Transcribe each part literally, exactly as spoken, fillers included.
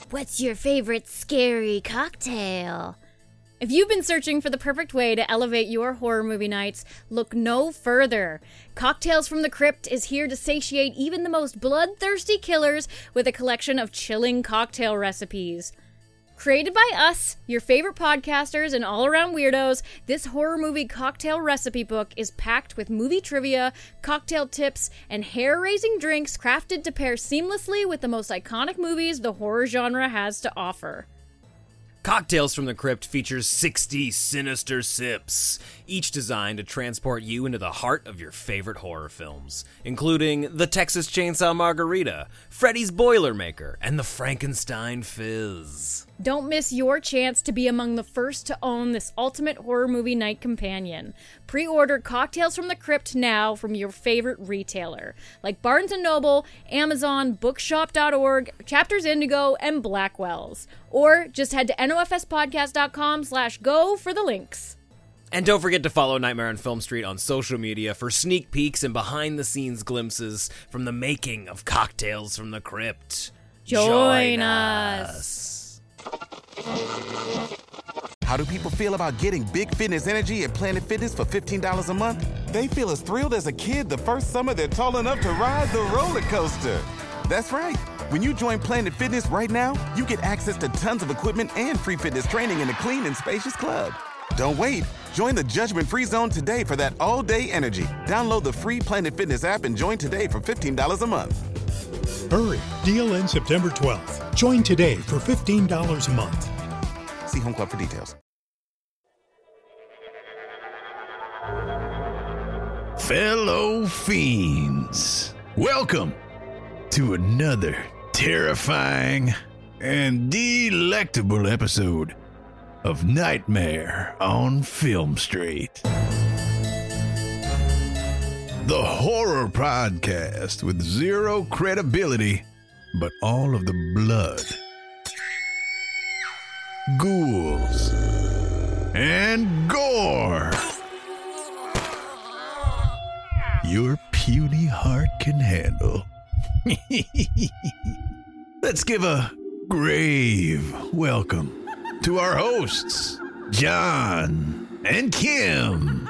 What's your favorite scary cocktail? If you've been searching for the perfect way to elevate your horror movie nights, look no further. Cocktails from the Crypt is here to satiate even the most bloodthirsty killers with a collection of chilling cocktail recipes. Created by us, your favorite podcasters and all-around weirdos, this horror movie cocktail recipe book is packed with movie trivia, cocktail tips, and hair-raising drinks crafted to pair seamlessly with the most iconic movies the horror genre has to offer. Cocktails from the Crypt features sixty sinister sips, each designed to transport you into the heart of your favorite horror films, including the Texas Chainsaw Margarita, Freddy's Boilermaker, and the Frankenstein Fizz. Don't miss your chance to be among the first to own this ultimate horror movie night companion. Pre-order Cocktails from the Crypt now from your favorite retailer, like Barnes and Noble, Amazon, bookshop dot org, Chapters Indigo, and Blackwell's. Or just head to nofspodcast.com slash go for the links. And don't forget to follow Nightmare on Film Street on social media for sneak peeks and behind-the-scenes glimpses from the making of Cocktails from the Crypt. Join, Join us. us. How do people feel about getting big fitness energy at Planet Fitness for fifteen dollars a month? They feel as thrilled as a kid the first summer they're tall enough to ride the roller coaster. That's right. When you join Planet Fitness right now, you get access to tons of equipment and free fitness training in a clean and spacious club. Don't wait. Join the judgment-free zone today for that all-day energy. Download the free Planet Fitness app and join today for fifteen dollars a month. Hurry. Deal ends September twelfth. Join today for fifteen dollars a month. See Home Club for details. Fellow fiends, welcome to another terrifying and delectable episode of Nightmare on Film Street. The horror podcast with zero credibility, but all of the blood, ghouls, and gore your puny heart can handle. Let's give a grave welcome to our hosts, John and Kim.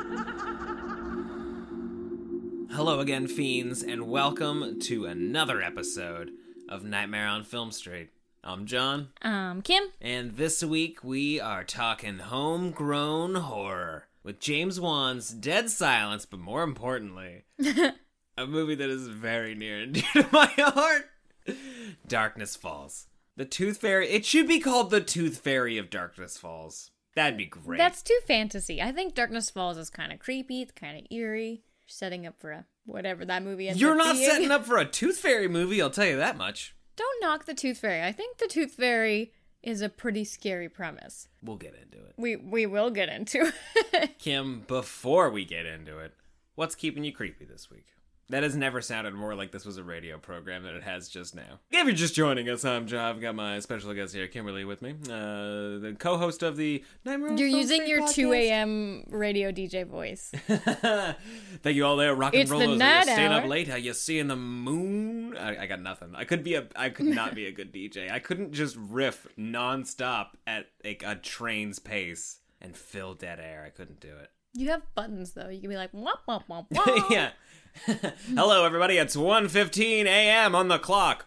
Hello again, fiends, and welcome to another episode of Nightmare on Film Street. I'm John. Um, Kim. And this week we are talking homegrown horror with James Wan's Dead Silence, but more importantly, a movie that is very near and dear to my heart, Darkness Falls. The Tooth Fairy. It should be called The Tooth Fairy of Darkness Falls. That'd be great. That's too fantasy. I think Darkness Falls is kind of creepy. It's kind of eerie. Setting up for a whatever that movie ends You're up not being. setting up for a Tooth Fairy movie, I'll tell you that much. Don't knock the Tooth Fairy. I think the Tooth Fairy is a pretty scary premise. We'll get into it. We we will get into it. Kim, before we get into it, what's keeping you creepy this week? That has never sounded more like this was a radio program than it has just now. If you're just joining us, I'm John. I've got my special guest here, Kimberly, with me. Uh, the co-host of the Nightmare on You're Film using Street your podcast. two a.m. radio D J voice. Thank you all there, rock and It's the rollers. Are you night staying hour. up late? Are you seeing the moon? I, I got nothing. I could be a. I could not be a good D J. I couldn't just riff nonstop at like a train's pace and fill dead air. I couldn't do it. You have buttons, though. You can be like, womp, womp, womp, womp. Yeah. Hello, everybody. It's one fifteen a.m. on the clock.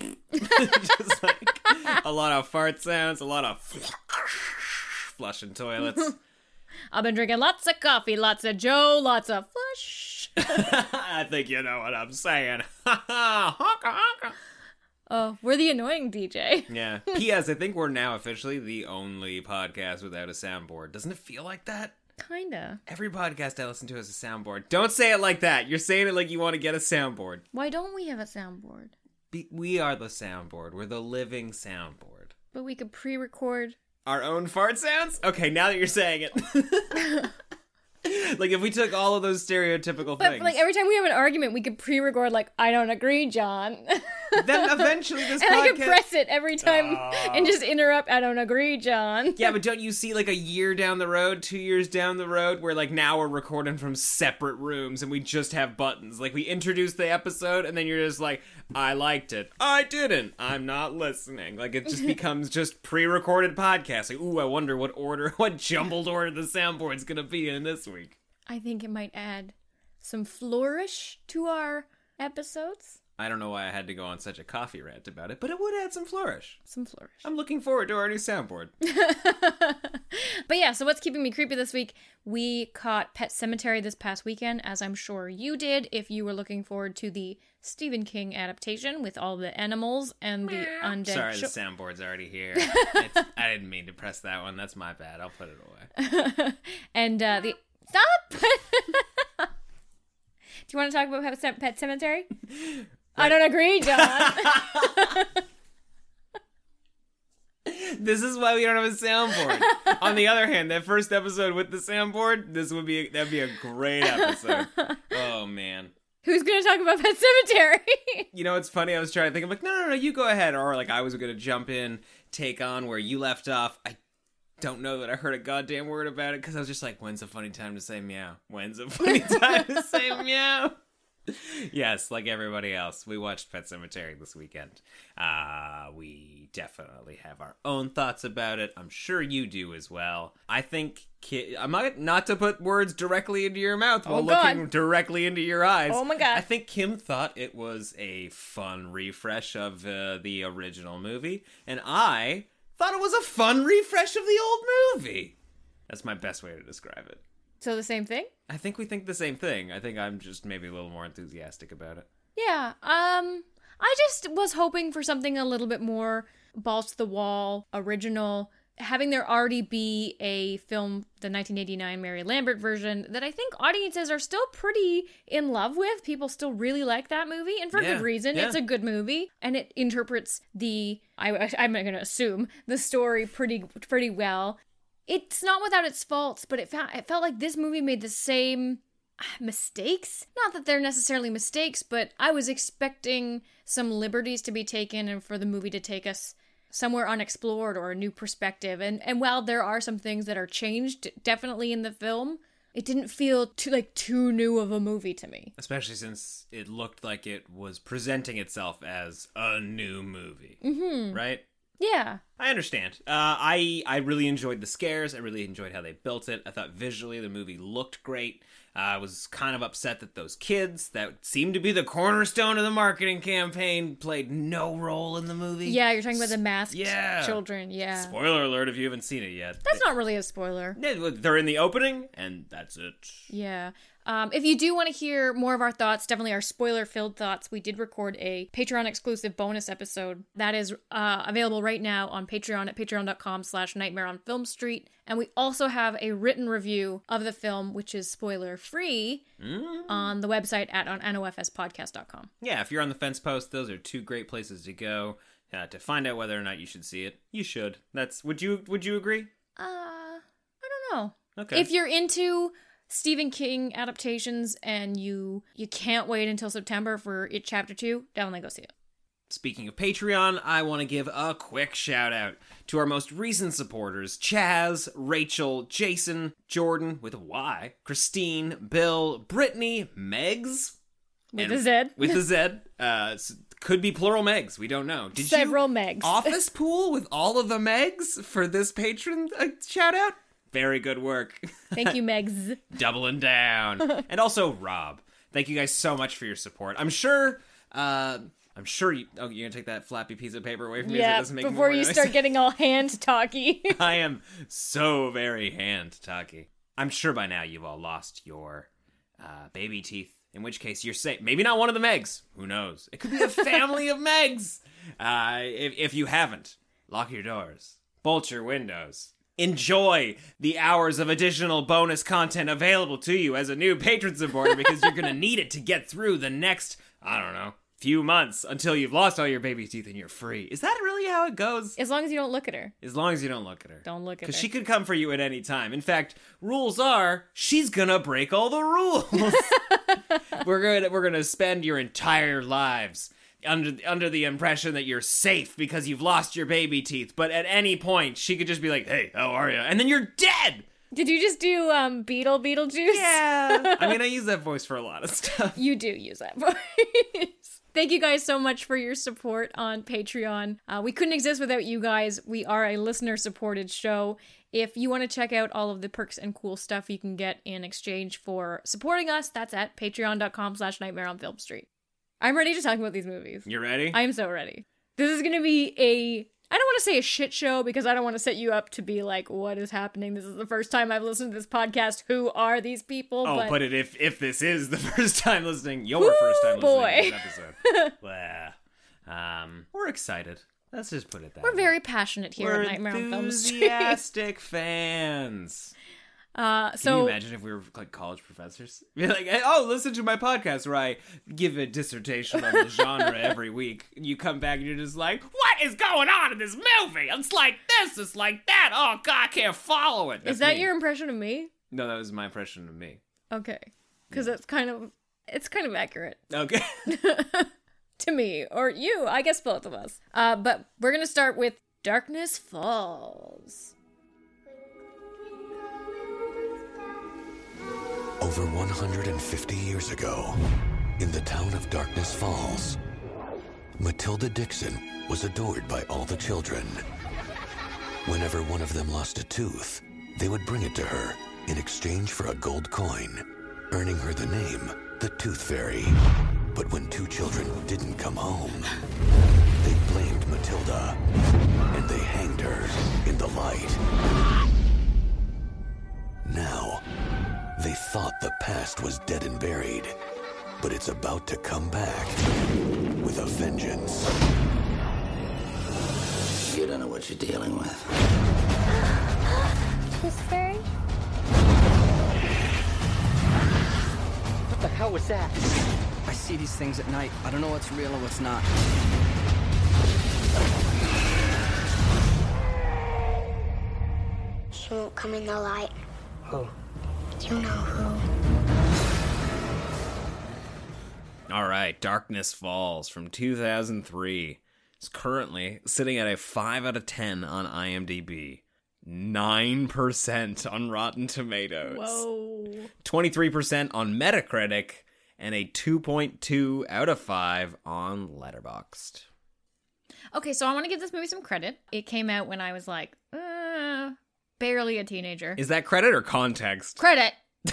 Just like a lot of fart sounds, a lot of flushing toilets. I've been drinking lots of coffee, lots of Joe, lots of flush. I think you know what I'm saying. Honka, honka. Oh, we're the annoying D J. Yeah. P S. I think we're now officially the only podcast without a soundboard. Doesn't it feel like that? Kinda. Every podcast I listen to has a soundboard. Don't say it like that. You're saying it like you want to get a soundboard. Why don't we have a soundboard? Be- we are the soundboard. We're the living soundboard. But we could pre-record. Our own fart sounds? Okay, now that you're saying it. Like, if we took all of those stereotypical But things. like every time we have an argument, we could pre-record like, I don't agree, John. Then eventually this and podcast... I could press it every time and just interrupt. I don't agree, John. Yeah, but don't you see like a year down the road, two years down the road, where like now we're recording from separate rooms and we just have buttons. Like we introduce the episode and then you're just like, I liked it. I didn't. I'm not listening. Like it just becomes just pre-recorded podcast. Like, ooh, I wonder what order, what jumbled order the soundboard's gonna be in this week. I think it might add some flourish to our episodes. I don't know why I had to go on such a coffee rant about it, but it would add some flourish. Some flourish. I'm looking forward to our new soundboard. But yeah, so what's keeping me creepy this week? We caught Pet Sematary this past weekend, as I'm sure you did, if you were looking forward to the Stephen King adaptation with all the animals and the undead. Sorry, cho- the soundboard's already here. It's, I didn't mean to press that one. That's my bad. I'll put it away. and uh, the... Stop! Do you want to talk about Pet, Pet Sematary? Right. I don't agree, John. This is why we don't have a soundboard. On the other hand, that first episode with the soundboard, this would be that'd be a great episode. Oh man. Who's gonna talk about Pet Sematary? You know, it's funny, I was trying to think, I'm like, no, no, no, you go ahead. Or like I was gonna jump in, take on where you left off. I don't know that I heard a goddamn word about it, because I was just like, when's a funny time to say meow? When's a funny time to say meow? Yes, like everybody else, we watched Pet Sematary this weekend. Uh, we definitely have our own thoughts about it. I'm sure you do as well. I think, Ki- I'm not, not to put words directly into your mouth while oh, looking God. directly into your eyes. Oh my God. I think Kim thought it was a fun refresh of uh, the original movie, and I thought it was a fun refresh of the old movie. That's my best way to describe it. So the same thing? I think we think the same thing. I think I'm just maybe a little more enthusiastic about it. Yeah. Um, I just was hoping for something a little bit more balls to the wall, original. Having there already be a film, the nineteen eighty-nine Mary Lambert version, that I think audiences are still pretty in love with. People still really like that movie, and for Yeah, good reason. yeah. It's a good movie, and it interprets the, I, I'm going to assume, the story pretty pretty well. It's not without its faults, but it felt, it felt like this movie made the same mistakes. Not that they're necessarily mistakes, but I was expecting some liberties to be taken and for the movie to take us somewhere unexplored or a new perspective. And and while there are some things that are changed definitely in the film, it didn't feel too like too new of a movie to me. Especially since it looked like it was presenting itself as a new movie. Mm-hmm. Right? Yeah. I understand. Uh, I I really enjoyed the scares. I really enjoyed how they built it. I thought visually the movie looked great. Uh, I was kind of upset that those kids that seemed to be the cornerstone of the marketing campaign played no role in the movie. Yeah, you're talking about the masked Yeah. children. Yeah. Spoiler alert if you haven't seen it yet. That's not really a spoiler. They- They're in the opening, and that's it. Yeah. Um, if you do want to hear more of our thoughts, definitely our spoiler-filled thoughts, we did record a Patreon-exclusive bonus episode that is uh, available right now on Patreon at patreon.com slash Nightmare on Film Street. And we also have a written review of the film, which is spoiler-free, mm. on the website at on N O F S podcast dot com. Yeah, if you're on the fence post, those are two great places to go uh, to find out whether or not you should see it. You should. That's would you would you agree? Uh, I don't know. Okay. If you're into Stephen King adaptations and you you can't wait until September for It Chapter two, definitely go see it. Speaking of Patreon, I want to give a quick shout out to our most recent supporters, Chaz, Rachel, Jason, Jordan with a Y, Christine, Bill, Brittany, Megs. With a Z. With a Z. Uh, could be plural Megs, we don't know. Did Several you Megs. office pool with all of the Megs for this patron uh, shout out? Very good work. Thank you, Megs. Doubling down. And also Rob. Thank you guys so much for your support. I'm sure, uh, I'm sure you, oh, you're gonna take that flappy piece of paper away from me so it Yeah, doesn't make before more you noise? start getting all hand talky. I am so very hand talky. I'm sure by now you've all lost your uh, baby teeth. In which case you're safe. Maybe not one of the Megs. Who knows? It could be a family of Megs. Uh, if, if you haven't, lock your doors. Bolt your windows. Enjoy the hours of additional bonus content available to you as a new patron supporter because you're going to need it to get through the next, I don't know, few months until you've lost all your baby teeth and you're free. Is that really how it goes? As long as you don't look at her. As long as you don't look at her. Don't look at her. Because she could come for you at any time. In fact, rules are, she's gonna break all the rules. we're gonna we're gonna spend your entire lives under under the impression that you're safe because you've lost your baby teeth, but at any point she could just be like, "Hey, how are you?" And then you're dead. Did you just do um Beetle Beetlejuice? Yeah. I mean, I use that voice for a lot of stuff. You do use that voice. Thank you guys so much for your support on Patreon. Uh, we couldn't exist without you guys. We are a listener-supported show. If you want to check out all of the perks and cool stuff you can get in exchange for supporting us, that's at patreon.com slash nightmare on Film Street. I'm ready to talk about these movies. You ready? I'm so ready. This is going to be a, I don't want to say a shit show because I don't want to set you up to be like, what is happening? This is the first time I've listened to this podcast. Who are these people? Oh, but, but it, if if this is the first time listening, your Ooh, first time listening boy. to this episode. Well, um, we're excited. Let's just put it that We're way. very passionate here We're at Nightmare on Film Street. enthusiastic fans. Uh, Can so, you imagine if we were like college professors? Be like, hey, oh, listen to my podcast where I give a dissertation on the genre every week. And you come back and you're just like, what is going on in this movie? It's like this, it's like that. Oh, God, I can't follow it. That's is that me. your impression of me? No, that was my impression of me. Okay. Because it's kind of, it's kind of accurate. Okay. To me, or you, I guess both of us. Uh, but we're gonna start with Darkness Falls. Over one hundred fifty years ago, in the town of Darkness Falls, Matilda Dixon was adored by all the children. Whenever one of them lost a tooth, they would bring it to her in exchange for a gold coin, earning her the name the Tooth Fairy. But when two children didn't come home, they blamed Matilda, and they hanged her in the light. Now, they thought the past was dead and buried, but it's about to come back with a vengeance. You don't know what you're dealing with. Tooth Fairy? What the hell was that? I see these things at night. I don't know what's real or what's not. She won't come in the light. Who? You know who. All right, Darkness Falls from two thousand three. It's currently sitting at a five out of ten on IMDb. nine percent on Rotten Tomatoes. Whoa. twenty-three percent on Metacritic. And a two point two out of five on Letterboxd. Okay, so I want to give this movie some credit. It came out when I was like, uh, barely a teenager. Is that credit or context? Credit!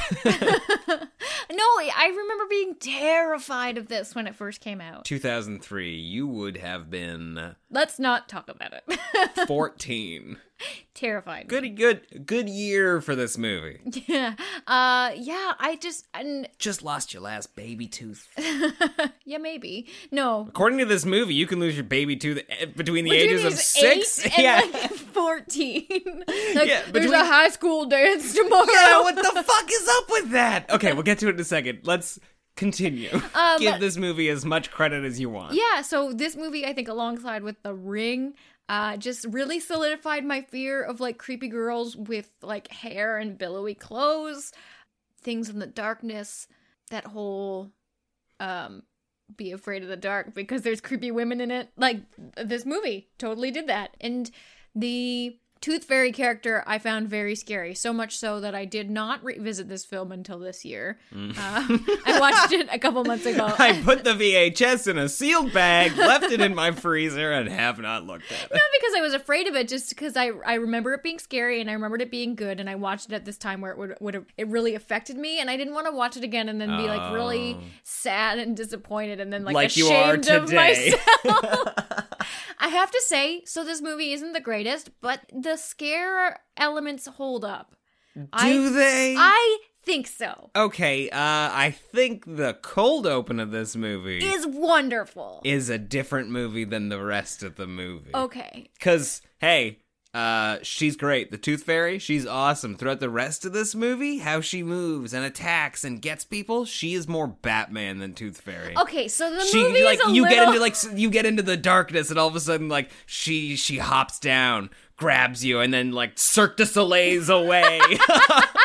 No, I remember being terrified of this when it first came out. two thousand three, you would have been Let's not talk about it. fourteen. Terrified. Good, good, good year for this movie. Yeah. Uh, yeah, I just, and Just lost your last baby tooth. yeah, maybe. No. According to this movie, you can lose your baby tooth between the Between ages of these six. eight and Yeah. like fourteen. Like, Yeah, there's between- a high school dance tomorrow. Yeah, what the fuck is up with that? Okay, we'll get to it in a second. Let's continue. Um, Give this movie as much credit as you want. Yeah, so this movie, I think, alongside with The Ring, uh, just really solidified my fear of, like, creepy girls with, like, hair and billowy clothes, things in the darkness, that whole, um, be afraid of the dark because there's creepy women in it. Like, this movie totally did that. And the Tooth Fairy character I found very scary, so much so that I did not revisit this film until this year. Mm. Uh, I watched it a couple months ago. I put the V H S in a sealed bag, left it in my freezer, and have not looked at it. Not because I was afraid of it, just because I I remember it being scary and I remembered it being good, and I watched it at this time where it would would have, it really affected me, and I didn't want to watch it again and then be like really sad and disappointed and then like, Like you are ashamed of today. myself. I have to say, so this movie isn't the greatest, but the scare elements hold up. Do I, they? I think so. Okay, uh, I think the cold open of this movie Is wonderful. is a different movie than the rest of the movie. Okay. Because, hey, uh, she's great. The Tooth Fairy, she's awesome. Throughout the rest of this movie, how she moves and attacks and gets people, she is more Batman than Tooth Fairy. Okay, so the She movie like is a you little... get into like s- you get into the darkness and all of a sudden like she she hops down, grabs you, and then like Cirque du Soleil's away.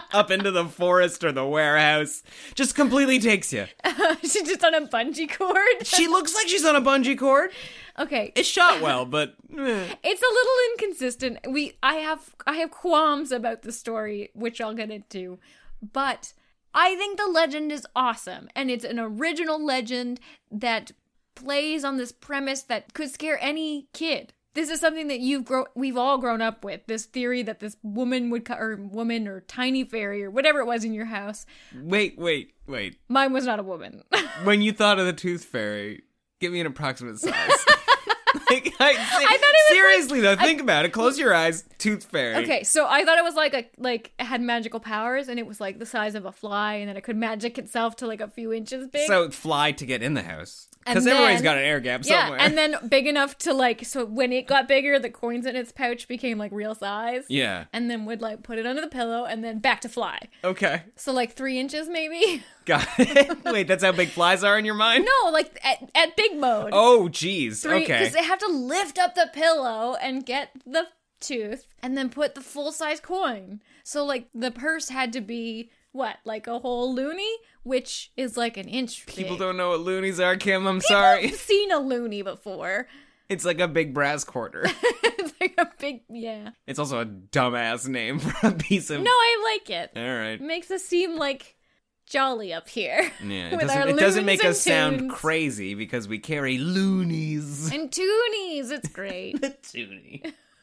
up into the forest or the warehouse. Just completely takes you. She's just on a bungee cord. She looks like she's on a bungee cord. Okay. It's shot well, but eh. It's a little inconsistent. We I have I have qualms about the story, which I'll get into. But I think the legend is awesome, and it's an original legend that plays on this premise that could scare any kid. This is something that you've grown, we've all grown up with. This theory that this woman would, co- or woman or tiny fairy or whatever it was in your house. Wait, wait, wait. Mine was not a woman. When you thought of the tooth fairy, give me an approximate size. Like, I, I thought it was seriously like, though, think I, about it. Close your eyes. Tooth fairy. Okay, so I thought it was like a like it had magical powers, and it was like the size of a fly, and then it could magic itself to like a few inches big. So fly to get in the house. Because And everybody's then- got an air gap yeah, somewhere. and then big enough to like, so when it got bigger, the coins in its pouch became like real size. Yeah. And then would like put it under the pillow and then back to fly. Okay. So like three inches maybe? Got it. Wait, that's how big flies are in your mind? No, like at, at big mode. Oh, geez. Three, Okay. Because they have to lift up the pillow and get the tooth and then put the full size coin. So like the purse had to be, what, like a whole loony? Which is like an inch People big. don't know what loonies are, Kim. I'm People sorry. have seen a loony before. It's like a big brass quarter. It's like a big, yeah. It's also a dumbass name for a piece of... No, I like it. All right. It makes us seem like jolly up here. Yeah, it with our doesn't, it doesn't loons make and us sound tunes. crazy because we carry loonies. And toonies. It's great. Toonie.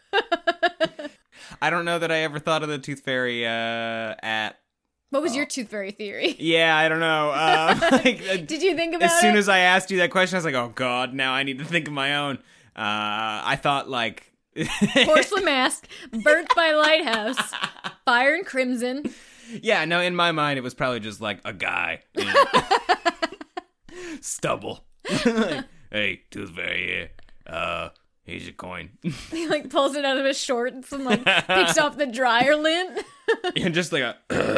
I don't know that I ever thought of the Tooth Fairy uh, at... What was your tooth fairy theory? Yeah, I don't know. Uh, like, uh, Did you think about as soon it? as I asked you that question, I was like, oh, God, now I need to think of my own. Uh, I thought, like... Porcelain mask, burnt by lighthouse, fire and crimson. Yeah, no, in my mind, it was probably just like a guy. You know? Stubble. Like, hey, Tooth Fairy here. Uh, here's your coin. He like pulls it out of his shorts and like picks off the dryer lint. And just like a...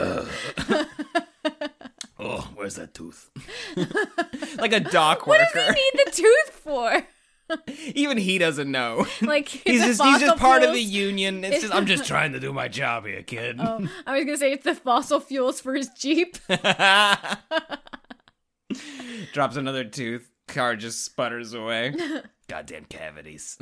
oh, where's that tooth? Like a dock What worker. does he need the tooth for? Even he doesn't know. Like he's the just he's just fossil part of fuels? the union. It's just I'm just trying to do my job here, kid. Oh, I was gonna say it's the fossil fuels for his Jeep. Drops another tooth. Car just sputters away. Goddamn cavities.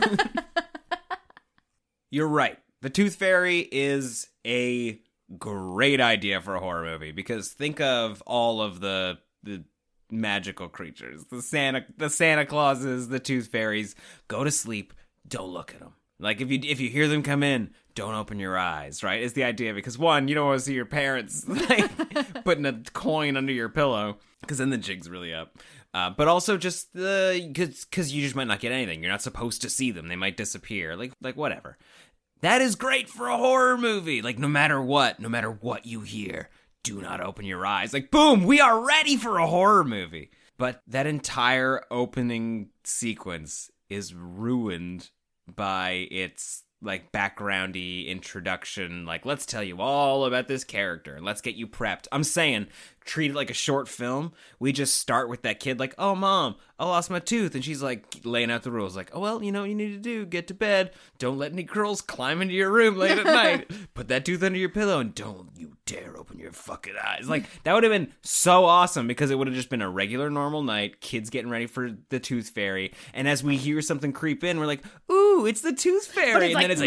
You're right. The Tooth Fairy is a great idea for a horror movie because think of all of the the magical creatures, the Santa, the Santa Clauses, the Tooth Fairies. Go to sleep. Don't look at them. Like if you if you hear them come in, don't open your eyes. Right? Is the idea because one, you don't want to see your parents like putting a coin under your pillow because then the jig's really up. Uh, but also just the because because you just might not get anything. You're not supposed to see them. They might disappear. Like like whatever. That is great for a horror movie. Like no matter what, no matter what you hear. Do not open your eyes. Like, boom, we are ready for a horror movie. But that entire opening sequence is ruined by its, like, backgroundy introduction. Like, let's tell you all about this character. Let's get you prepped. I'm saying, treat it like a short film. We just start with that kid like, oh, Mom, I lost my tooth. And she's, like, laying out the rules. Like, oh, well, you know what you need to do. Get to bed. Don't let any girls climb into your room late at night. Put that tooth under your pillow and don't you dare open your fucking eyes. Like, that would have been so awesome because it would have just been a regular normal night. Kids getting ready for the Tooth Fairy. And as we hear something creep in, we're like, ooh, it's the Tooth Fairy. it's and like, then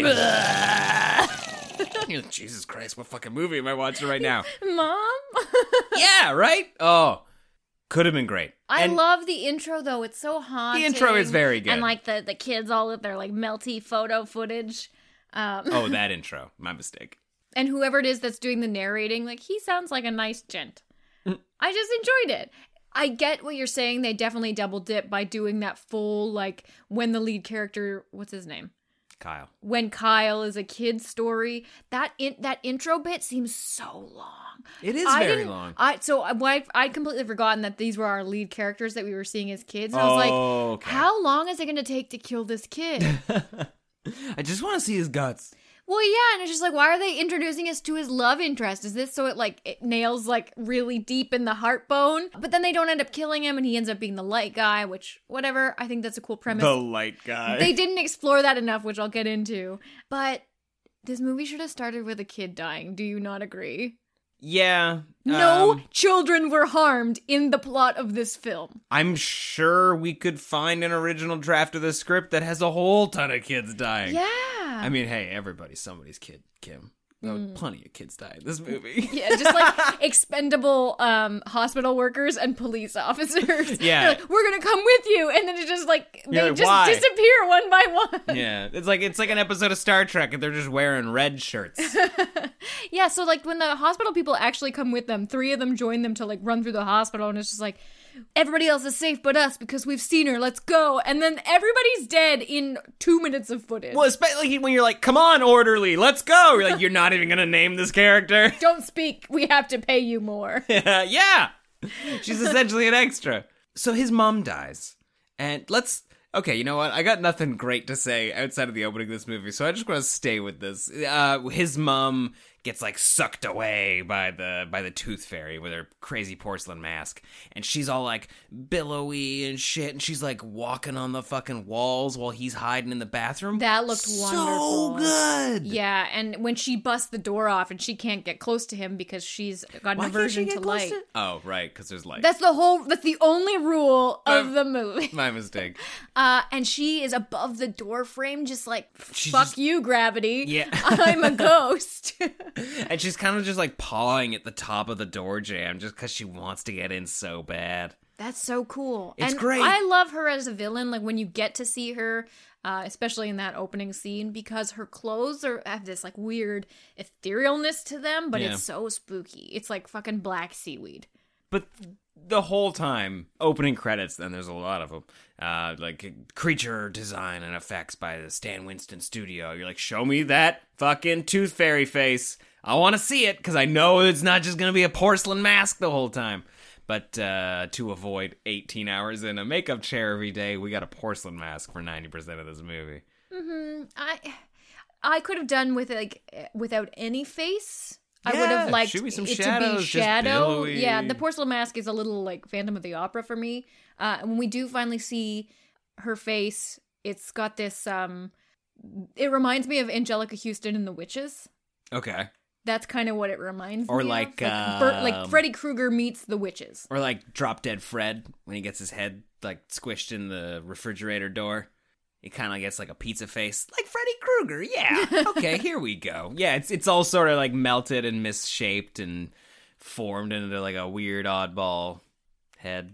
it's like, you're like, Jesus Christ, what fucking movie am I watching right now? Mom? Yeah, right? Oh, could have been great. I And love the intro though. It's so haunting. the intro is very good. And like the, the kids all with their like melty photo footage. Um, oh, that intro. My mistake. And whoever it is that's doing the narrating, like he sounds like a nice gent. I just enjoyed it. I get what you're saying. They definitely double dip by doing that full, like when the lead character, what's his name? Kyle. When Kyle is a kid story, that in, that intro bit seems so long. It is I very didn't- long. I so I I'd completely forgotten that these were our lead characters that we were seeing as kids. And I was Oh, like, okay. how long is it going to take to kill this kid? I just want to see his guts. Well, yeah, and it's just like, why are they introducing us to his love interest? Is this so it like it nails like really deep in the heart bone? But then they don't end up killing him, and he ends up being the light guy, which whatever. I think that's a cool premise. The light guy. They didn't explore that enough, which I'll get into. But This movie should have started with a kid dying. Do you not agree? Yeah. No um, children were harmed in the plot of this film. I'm sure we could find an original draft of the script that has a whole ton of kids dying. Yeah. I mean, hey, everybody's somebody's kid, Kim. There were Mm. plenty of kids died in this movie. Yeah, just like expendable um, hospital workers and police officers. Yeah. They're like, we're gonna come with you, and then it just like You're they like, just why? disappear one by one. Yeah, it's like it's like an episode of Star Trek, and they're just wearing red shirts. Yeah, so like when the hospital people actually come with them, three of them join them to like run through the hospital, and it's just like, everybody else is safe but us because we've seen her, let's go. And then everybody's dead in two minutes of footage. Well, especially when you're like, come on, orderly, let's go. You're like, you're not even going to name this character. Don't speak, we have to pay you more. Yeah, she's essentially an extra. So his mom dies, and let's... Okay, you know what? I got nothing great to say outside of the opening of this movie, so I just want to stay with this. Uh, his mom gets like sucked away by the by the tooth fairy with her crazy porcelain mask, and she's all like billowy and shit, and she's like walking on the fucking walls while he's hiding in the bathroom. That looked so wonderful. good. Yeah, and when she busts the door off and she can't get close to him because she's got an Why can't she aversion get to close light. to- Oh, right, because there's light. That's the whole. That's the only rule of My- the movie. My mistake. Uh, and she is above the door frame, just like She fuck just- you, gravity. Yeah. I'm a ghost. And she's kind of just like pawing at the top of the door jamb just because she wants to get in so bad. That's so cool. It's and great. I love her as a villain. Like when you get to see her, uh, especially in that opening scene, because her clothes are have this like weird etherealness to them, but Yeah. it's so spooky. It's like fucking black seaweed. But the whole time, opening credits, then there's a lot of them, uh, like creature design and effects by the Stan Winston studio. You're like, show me that fucking tooth fairy face. I want to see it because I know it's not just going to be a porcelain mask the whole time. But uh, to avoid eighteen hours in a makeup chair every day, we got a porcelain mask for ninety percent of this movie. Mm-hmm. I, I could have done with like without any face. I would Yeah, have liked shoot me some it shadows, to be just shadow. billowy. Yeah, the porcelain mask is a little like Phantom of the Opera for me. Uh, and when we do finally see her face, it's got this. Um, it reminds me of Angelica Houston in The Witches. Okay. That's kind of what it reminds Or me like, of. Like, Bert, um, like Freddy Krueger meets The Witches. Or like Drop Dead Fred when he gets his head like squished in the refrigerator door. He kind of gets like a pizza face, like Freddy Krueger. Yeah. Okay, here we go. Yeah, it's it's all sort of like melted and misshaped and formed into like a weird oddball head.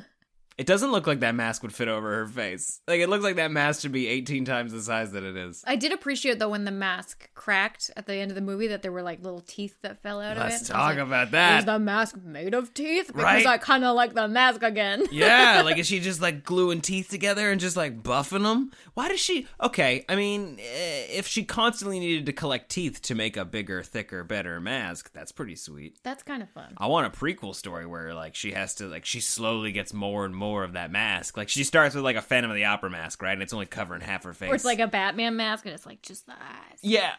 It doesn't look like that mask would fit over her face. Like, it looks like that mask should be eighteen times the size that it is. I did appreciate, though, when the mask cracked at the end of the movie that there were, like, little teeth that fell out Let's of it. So I was talk like, about that. Is the mask made of teeth? Because Right? I kind of like the mask again. Yeah, like, is she just, like, gluing teeth together and just, like, buffing them? Why does she... Okay, I mean, eh, if she constantly needed to collect teeth to make a bigger, thicker, better mask, that's pretty sweet. That's kind of fun. I want a prequel story where, like, she has to, like, she slowly gets more and more of that mask. Like, she starts with, like, a Phantom of the Opera mask, right? And it's only covering half her face. Or it's like a Batman mask and it's like just the eyes. Yeah.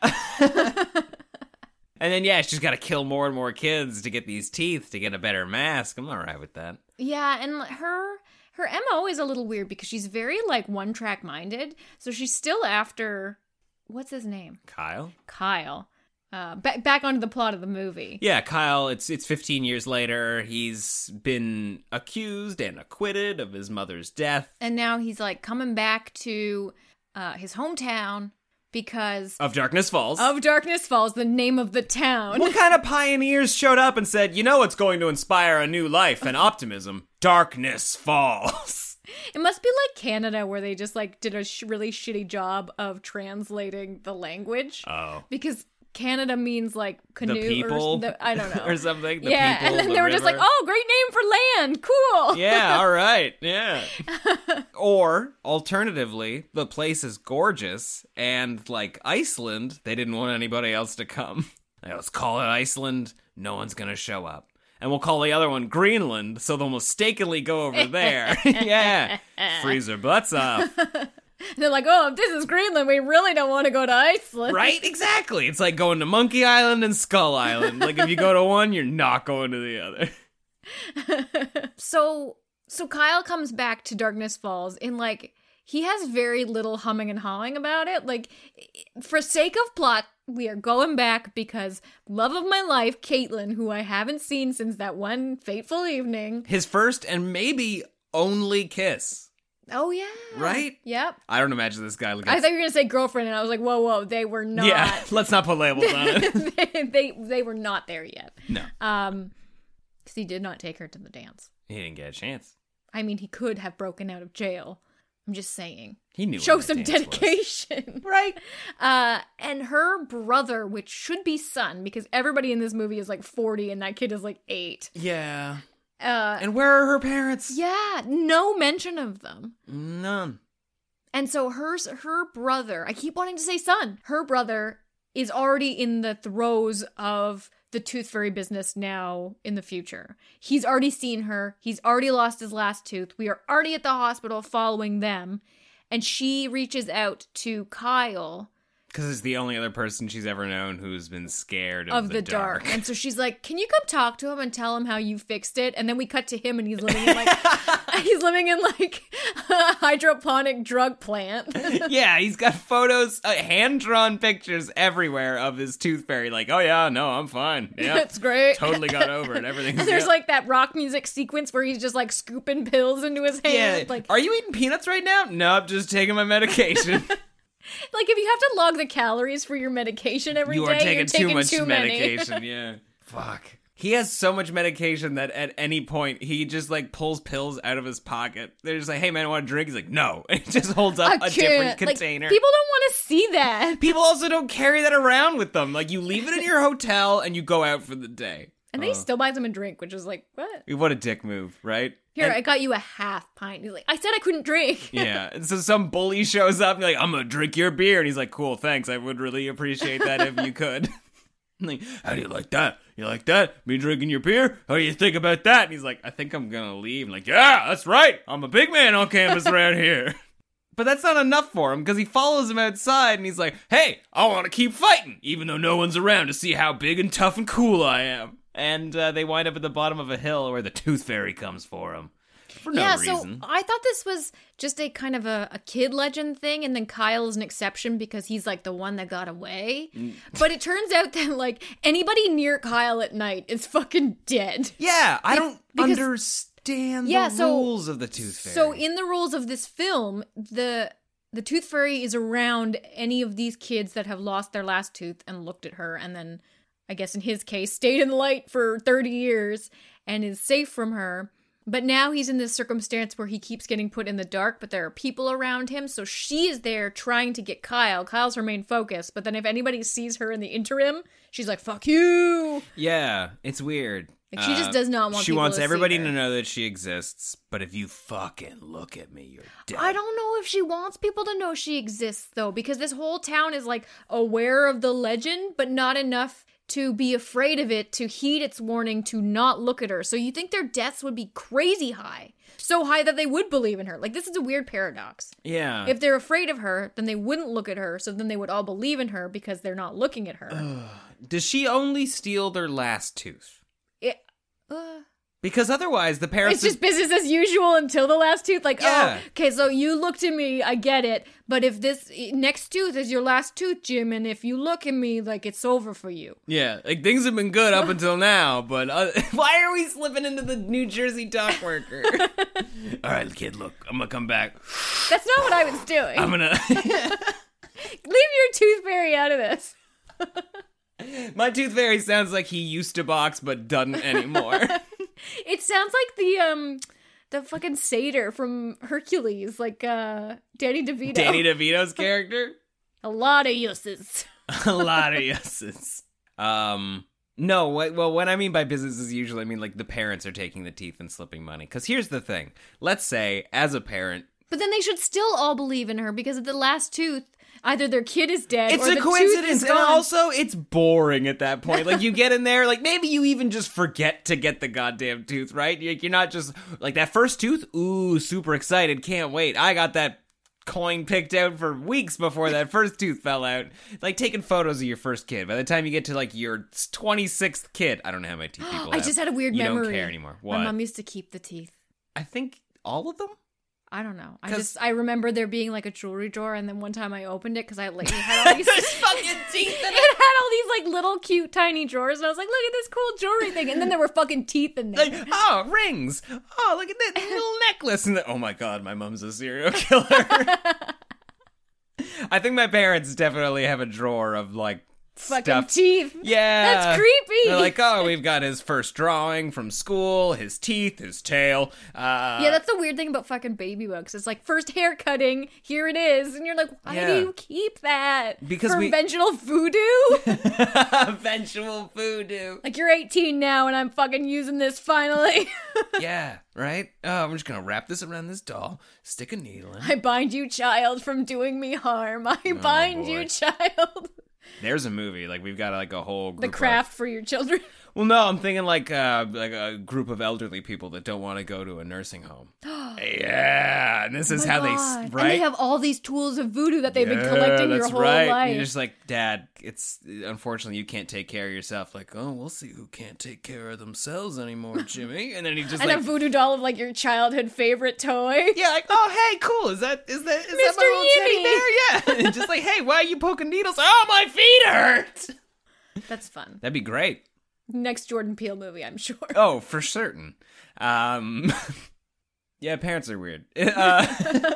And then, yeah, she's got to kill more and more kids to get these teeth to get a better mask. I'm all right with that. Yeah, and her her M O is a little weird because she's very, like, one-track minded. So she's still after... What's his name? Kyle? Kyle. Uh, back back onto the plot of the movie. Yeah, Kyle, it's it's fifteen years later. He's been accused and acquitted of his mother's death. And now he's, like, coming back to uh, his hometown because... Of Darkness Falls. Of Darkness Falls, the name of the town. What kind of pioneers showed up and said, you know what's going to inspire a new life and optimism? Darkness Falls. It must be like Canada where they just, like, did a sh- really shitty job of translating the language. Oh. Because... Canada means like canoe The people? or the, I don't know Or something. The yeah, people, and then the they were just river. like, "Oh, great name for land, cool." Yeah, all right, yeah. Or alternatively, the place is gorgeous, and like Iceland, they didn't want anybody else to come. Like, let's call it Iceland. No one's gonna show up. And we'll call the other one Greenland, so they'll mistakenly go over there. Yeah, freeze their butts off. They're like, "Oh, if this is Greenland, we really don't want to go to Iceland." Right? Exactly. It's like going to Monkey Island and Skull Island. Like, if you go to one, you're not going to the other. so, so Kyle comes back to Darkness Falls in like he has very little humming and hawing about it. Like, for sake of plot, we are going back because love of my life, Caitlin, who I haven't seen since that one fateful evening. His first and maybe only kiss. Oh, yeah. Right? Yep. I don't imagine this guy looking... I thought you were going to say girlfriend, and I was like, whoa, whoa, they were not... Yeah, let's not put labels on it. they, they they were not there yet. No. Um, because he did not take her to the dance. He didn't get a chance. I mean, he could have broken out of jail. I'm just saying. He knew. Show some dedication. Right. Uh, and her brother, which should be son, because everybody in this movie is like forty and that kid is like eight. Yeah. Uh, and where are her parents? Yeah, no mention of them. None. And so her, her brother, I keep wanting to say son, her brother is already in the throes of the tooth fairy business now in the future. He's already seen her. He's already lost his last tooth. We are already at the hospital following them. And she reaches out to Kyle. Because it's the only other person she's ever known who's been scared of, of the, the dark. dark. And so she's like, can you come talk to him and tell him how you fixed it? And then we cut to him and he's living in like, he's living in like a hydroponic drug plant. Yeah, he's got photos, uh, hand-drawn pictures everywhere of his tooth fairy. Like, oh yeah, no, I'm fine. Yeah, it's great. Totally got over it. Everything's And there's yeah. like that rock music sequence where he's just like scooping pills into his hand. Yeah. Like, are you eating peanuts right now? No, I'm just taking my medication. Like, if you have to log the calories for your medication every you day, are taking you're taking too much too medication, yeah. Fuck. He has so much medication that at any point, he just, like, pulls pills out of his pocket. They're just like, hey, man, want a drink? He's like, no. And he just holds up I a can't. different container. Like, people don't want to see that. People also don't carry that around with them. Like, you leave it in your hotel and you go out for the day. And then uh. he still buys him a drink, which is like, what? What a dick move, right? Here, and, I got you a half pint. He's like, I said I couldn't drink. Yeah. And so some bully shows up and you're like, I'm going to drink your beer. And he's like, cool, thanks. I would really appreciate that if you could. I'm like, how do you like that? You like that? Me drinking your beer? How do you think about that? And he's like, I think I'm going to leave. I'm like, yeah, that's right. I'm a big man on campus around here. But that's not enough for him because he follows him outside and he's like, hey, I want to keep fighting, even though no one's around to see how big and tough and cool I am. And uh, they wind up at the bottom of a hill where the tooth fairy comes for him. For no yeah, reason. So I thought this was just a kind of a, a kid legend thing, and then Kyle is an exception because he's like the one that got away. Mm. But it turns out that like anybody near Kyle at night is fucking dead. Yeah, I it, don't because, understand yeah, the so, rules of the tooth fairy. So in the rules of this film, the the tooth fairy is around any of these kids that have lost their last tooth and looked at her, and then I guess in his case stayed in the light for thirty years and is safe from her. But now he's in this circumstance where he keeps getting put in the dark, but there are people around him. So she is there trying to get Kyle. Kyle's her main focus. But then if anybody sees her in the interim, she's like, fuck you. Yeah, it's weird. Like, she just does not want She people wants to everybody see her. to know that she exists. But if you fucking look at me, you're dead. I don't know if she wants people to know she exists, though. Because this whole town is, like, aware of the legend, but not enough to be afraid of it, to heed its warning, to not look at her. So you think their deaths would be crazy high. So high that they would believe in her. Like, this is a weird paradox. Yeah. If they're afraid of her, then they wouldn't look at her, so then they would all believe in her because they're not looking at her. Ugh. Does she only steal their last tooth? It, uh... Because otherwise, the parents... It's just business as usual until the last tooth. Like, yeah. oh, okay, so you looked at me, I get it. But if this next tooth is your last tooth, Jim, and if you look at me, like, it's over for you. Yeah, like, things have been good up until now, but uh, why are we slipping into the New Jersey dock worker? All right, kid, look, I'm gonna come back. That's not what I was doing. I'm gonna... Leave your tooth fairy out of this. My tooth fairy sounds like he used to box, but doesn't anymore. It sounds like the um the fucking satyr from Hercules, like uh Danny DeVito. Danny DeVito's character? A lot of uses. A lot of uses. Um no, well, what I mean by business is usually I mean like the parents are taking the teeth and slipping money. Because here's the thing. Let's say, as a parent... But then they should still all believe in her because of the last tooth. Either their kid is dead it's or a the coincidence, tooth is and gone. also it's boring at that point. Like, you get in there, like, maybe you even just forget to get the goddamn tooth, right? You're not just, like, that first tooth, ooh, super excited, can't wait. I got that coin picked out for weeks before that first tooth fell out. Like, taking photos of your first kid. By the time you get to, like, your twenty-sixth kid, I don't know how many teeth people I have. just had a weird you memory. You don't care anymore. What? My mom used to keep the teeth. I think all of them? I don't know. I just I remember there being like a jewelry drawer, and then one time I opened it because I like it had all these fucking teeth in it. It had all these like little cute tiny drawers, and I was like, look at this cool jewelry thing, and then there were fucking teeth in there. Like, oh, rings. Oh, look at that little necklace. And the, oh my god, my mom's a serial killer. I think my parents definitely have a drawer of like fucking stuff. teeth. Yeah. That's creepy. They're like, oh, we've got his first drawing from school, his teeth, his tail. Uh, yeah, that's the weird thing about fucking baby books. It's like, first hair cutting, here it is. And you're like, why Yeah. do you keep that? Because For we- eventual voodoo? Eventual voodoo. Like, you're eighteen now, and I'm fucking using this finally. Yeah, right? Oh, I'm just going to wrap this around this doll, stick a needle in. I bind you, child, from doing me harm. I bind boy. you, child. There's a movie. Like, we've got like a whole group The craft for your children. Of, well, no, I'm thinking like uh, like a group of elderly people that don't want to go to a nursing home. Yeah, and this is Oh my how they, God. s- right? And they have all these tools of voodoo that they've been Yeah, collecting your that's whole right. life. You're just like, Dad, it's unfortunately you can't take care of yourself. Like, oh, we'll see who can't take care of themselves anymore, Jimmy. And then he just and like, a voodoo doll of like your childhood favorite toy. yeah, like, oh, hey, cool. Is that is that is that Mister my little teddy Yimmy. bear? Yeah, and just like, hey, why are you poking needles? Oh, my feet hurt. That's fun. That'd be great. Next Jordan Peele movie, I'm sure. Oh, for certain. Um, yeah, parents are weird. Uh,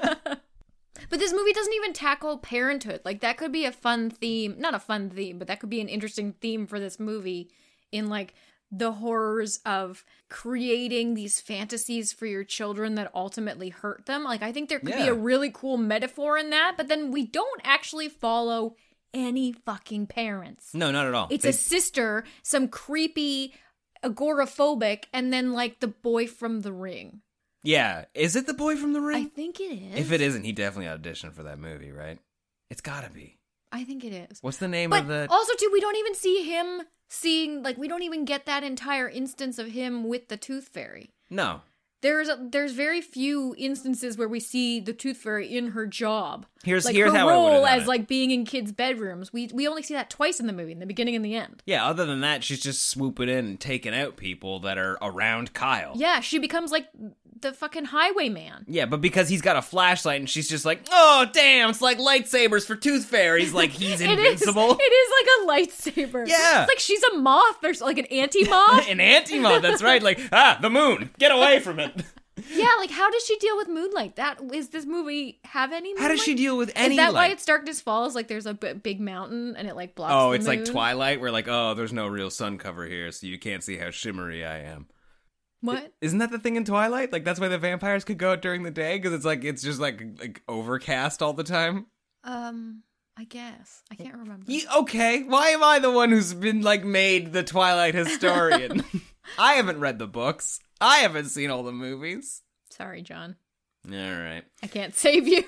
But this movie doesn't even tackle parenthood. Like, that could be a fun theme. Not a fun theme, but that could be an interesting theme for this movie in, like, the horrors of creating these fantasies for your children that ultimately hurt them. Like, I think there could be Yeah. a really cool metaphor in that, but then we don't actually follow any fucking parents. no, not at all. It's They- a sister, some creepy agoraphobic, and then, like, the boy from The Ring. yeah. Is it the boy from the I ring? think it is. If it isn't, he definitely auditioned for that movie, right? It's gotta be. I think it is. What's the name But of the? also, too, we don't even see him seeing, like, we don't even get that entire instance of him with the Tooth Fairy. No. There's a, there's very few instances where we see the Tooth Fairy in her job. Here's like here's her how I would have role done as it. like being in kids' bedrooms. We we only see that twice in the movie, in the beginning and the end. Yeah. Other than that, she's just swooping in and taking out people that are around Kyle. Yeah, she becomes like the fucking highwayman. Yeah, but because he's got a flashlight and she's just like, oh, damn, it's like lightsabers for Tooth Fairies. Like, he's It is, invincible. it is like a lightsaber. Yeah. It's like she's a moth. There's like an anti-moth. An anti-mod, that's right. Like, ah, the moon, get away from it. Yeah, like how does she deal with moonlight? That is this movie have any moonlight? How does she deal with any Is that why light? it's Darkness Falls? Like there's a b- big mountain and it like blocks Oh, the it's like moon? Twilight, where like, oh, there's no real sun cover here, so you can't see how shimmery I am. What? Isn't that the thing in Twilight? Like, that's why the vampires could go out during the day, because it's like, it's just like, like overcast all the time? Um, I guess. I can't remember. You, okay, why am I the one who's been like made the Twilight historian? I haven't read the books. I haven't seen all the movies. Sorry, John. All right. I can't save you.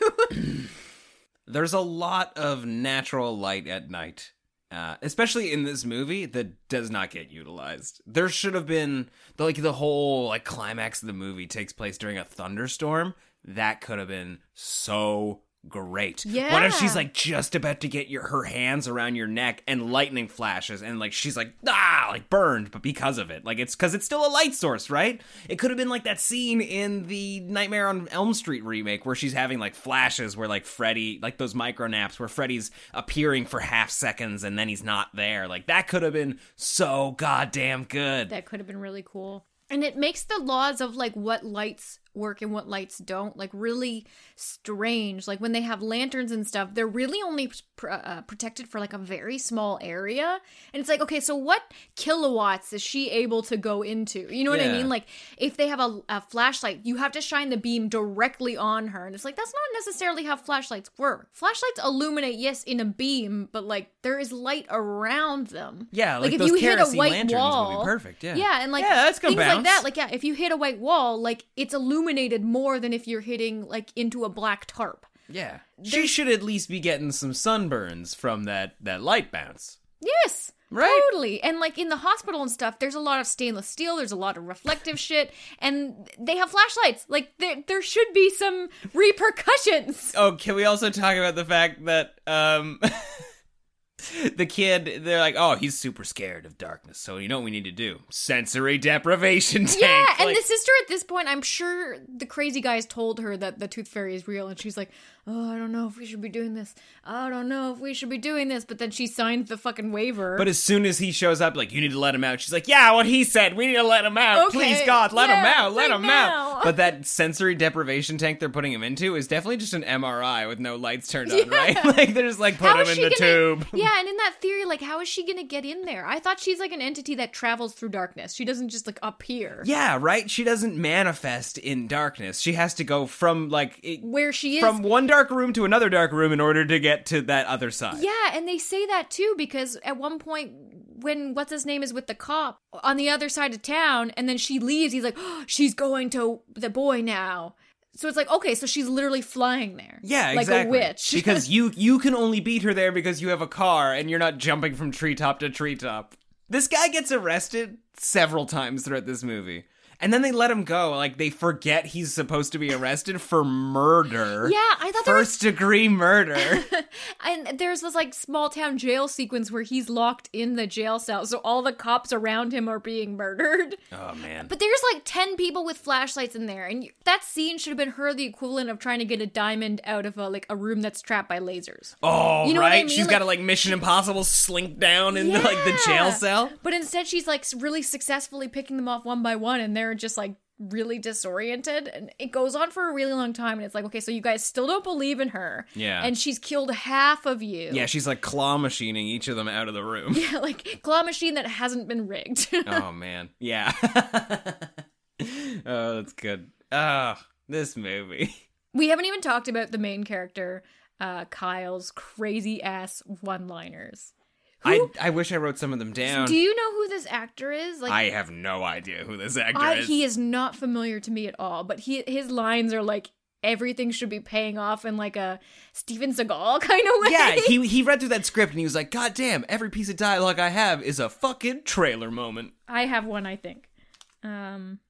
There's a lot of natural light at night, uh, especially in this movie, that does not get utilized. There should have been, the, like, the whole, like, climax of the movie takes place during a thunderstorm. That could have been so great. Yeah. What if she's, like, just about to get your her hands around your neck and lightning flashes and, like, she's, like, ah, like, burned, but because of it. Like, it's because it's still a light source, right? It could have been, like, that scene in the Nightmare on Elm Street remake where she's having, like, flashes where, like, Freddy, like, those micro naps where Freddy's appearing for half seconds and then he's not there. Like, that could have been so goddamn good. That could have been really cool. And it makes the laws of like what lights work and what lights don't like really strange. Like when they have lanterns and stuff, they're really only pr- uh, protected for like a very small area. And it's like, okay, so what kilowatts is she able to go into? You know what I Yeah. mean? Like if they have a, a flashlight, you have to shine the beam directly on her. And it's like, that's not necessarily how flashlights work. Flashlights illuminate, yes, in a beam, but like there is light around them. Yeah, like, if those you hit a kerosene white lanterns wall, would be perfect, yeah. Yeah, and like Yeah, that's gonna things like bounce. that. Like, yeah, if you hit a white wall, like it's illuminated more than if you're hitting like into a black tarp. Yeah. She should at least be getting some sunburns from that, that light bounce. Yes. Right? Totally. And like in the hospital and stuff, there's a lot of stainless steel, there's a lot of reflective shit, and they have flashlights. Like there there should be some repercussions. Oh, can we also talk about the fact that um The kid, they're like, oh, he's super scared of darkness. So you know what we need to do? Sensory deprivation tank. Yeah, and like, the sister at this point, I'm sure the crazy guys told her that the tooth fairy is real. And she's like, oh, I don't know if we should be doing this. I don't know if we should be doing this. But then she signs the fucking waiver. But as soon as he shows up, like, you need to let him out. She's like, yeah, what he said. We need to let him out. Okay, Please, God, let yeah, him out. Let right him now. out. But that sensory deprivation tank they're putting him into is definitely just an M R I with no lights turned on, Yeah. right? Like, they're just like, put How him is in she the gonna- tube. Yeah, and in that theory, like, how is she gonna get in there? I thought she's like an entity that travels through darkness. She doesn't just like appear. Yeah, right? She doesn't manifest in darkness. She has to go from, like, it, Where she is. from one dark room to another dark room in order to get to that other side. Yeah, and they say that too because at one point when what's his name is with the cop on the other side of town and then she leaves, he's like, oh, she's going to the boy now. So it's like, okay, so she's literally flying there. Yeah, like exactly. a witch. Because you you can only beat her there because you have a car and you're not jumping from treetop to treetop. This guy gets arrested several times throughout this movie. And then they let him go. Like, they forget he's supposed to be arrested for murder. Yeah, I thought there was- First degree murder. And there's this like small town jail sequence where he's locked in the jail cell, so all the cops around him are being murdered. Oh, man. But there's like ten people with flashlights in there, and you, that scene should have been her the equivalent of trying to get a diamond out of a like a room that's trapped by lasers. Oh, You know right? what I mean? She's Like- got to, like, Mission Impossible slink down in the, like, the jail Yeah. cell. But instead, she's like really successfully picking them off one by one, and they're just like really disoriented. And it goes on for a really long time. And it's like, okay, so you guys still don't believe in her. Yeah. And she's killed half of you. Yeah, she's, like, claw machining each of them out of the room. Yeah, like claw machine that hasn't been rigged. Oh, man. Yeah. Oh, that's good. Ah, this movie. We haven't even talked about the main character, uh, Kyle's crazy ass one-liners. I I wish I wrote some of them down. Do you know who this actor is? Like, I have no idea who this actor I, is. he is not familiar to me at all. But he his lines are like everything should be paying off in like a Steven Seagal kind of way. Yeah, he he read through that script and he was like, God damn, every piece of dialogue I have is a fucking trailer moment. I have one, I think. Um,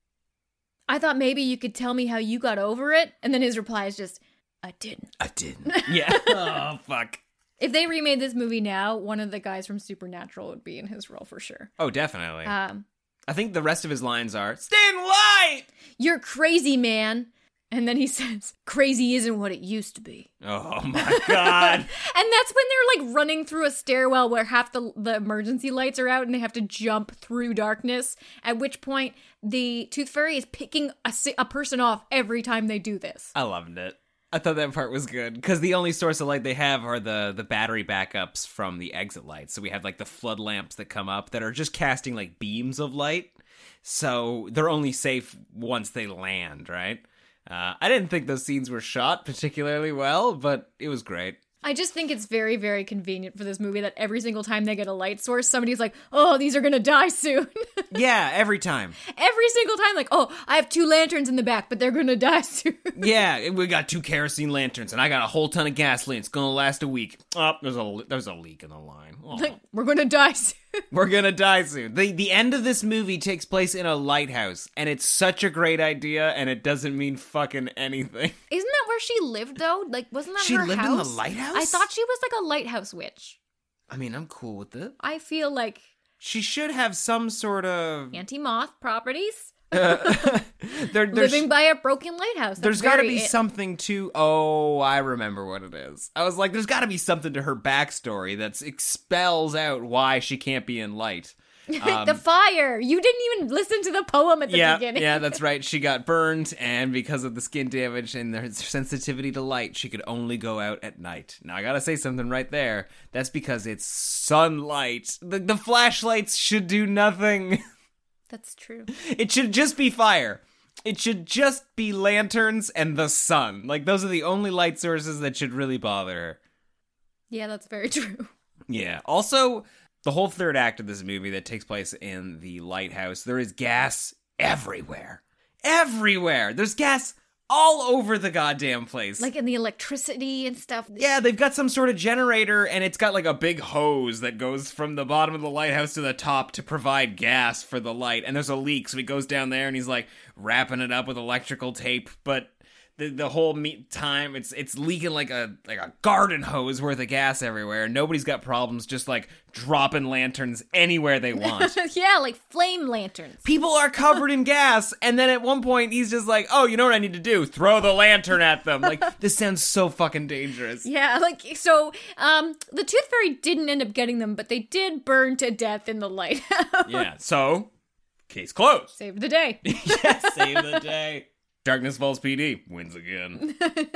I thought maybe you could tell me how you got over it, and then his reply is just, I didn't. I didn't. Yeah. Oh, fuck. If they remade this movie now, one of the guys from Supernatural would be in his role for sure. Oh, definitely. Um, I think the rest of his lines are, stay in light! You're crazy, man. And then he says, crazy isn't what it used to be. Oh my god. And that's when they're like running through a stairwell where half the, the emergency lights are out and they have to jump through darkness. At which point, the Tooth Fairy is picking a, si- a person off every time they do this. I loved it. I thought that part was good because the only source of light they have are the the battery backups from the exit lights. So we have like the flood lamps that come up that are just casting like beams of light. So they're only safe once they land, right? Uh, I didn't think those scenes were shot particularly well, but it was great. I just think it's very, very convenient for this movie that every single time they get a light source, somebody's like, oh, these are gonna die soon. Yeah, every time. Every single time, like, oh, I have two lanterns in the back, but they're gonna die soon. Yeah, we got two kerosene lanterns, and I got a whole ton of gasoline. It's gonna last a week. Oh, there's a there's a leak in the line. Oh. Like, we're gonna die soon. We're gonna die soon. The the end of this movie takes place in a lighthouse, and it's such a great idea, and it doesn't mean fucking anything. Isn't that where she lived, though? Like, wasn't that She her lived house? in the lighthouse? I thought she was like a lighthouse witch. I mean, I'm cool with it. I feel like She should have some sort of anti-moth properties. uh, there, there's, Living by a broken lighthouse. That's There's got to very- be something to. Oh, I remember what it is. I was like, there's got to be something to her backstory that expels out why she can't be in light. Um, the fire. You didn't even listen to the poem at the yeah, beginning. yeah, that's right. She got burned, and because of the skin damage and her sensitivity to light, she could only go out at night. Now, I gotta say something right there. That's because it's sunlight. The, the flashlights should do nothing. That's true. It should just be fire. It should just be lanterns and the sun. Like, those are the only light sources that should really bother her. Yeah, that's very true. Yeah. Also, the whole third act of this movie that takes place in the lighthouse, there is gas everywhere. Everywhere! There's gas all over the goddamn place. Like in the electricity and stuff. Yeah, they've got some sort of generator, and it's got like a big hose that goes from the bottom of the lighthouse to the top to provide gas for the light. And there's a leak, so he goes down there and he's like wrapping it up with electrical tape. But the, the whole meat time, it's it's leaking like a like a garden hose worth of gas everywhere. Nobody's got problems just like dropping lanterns anywhere they want. Yeah, like flame lanterns. People are covered in gas, and then at one point he's just like, oh, you know what I need to do? Throw the lantern at them. Like, this sounds so fucking dangerous. Yeah, like, so, um, the Tooth Fairy didn't end up getting them, but they did burn to death in the lighthouse. Yeah, so, case closed. Save the day. Yes, save the day. Darkness Falls P D wins again.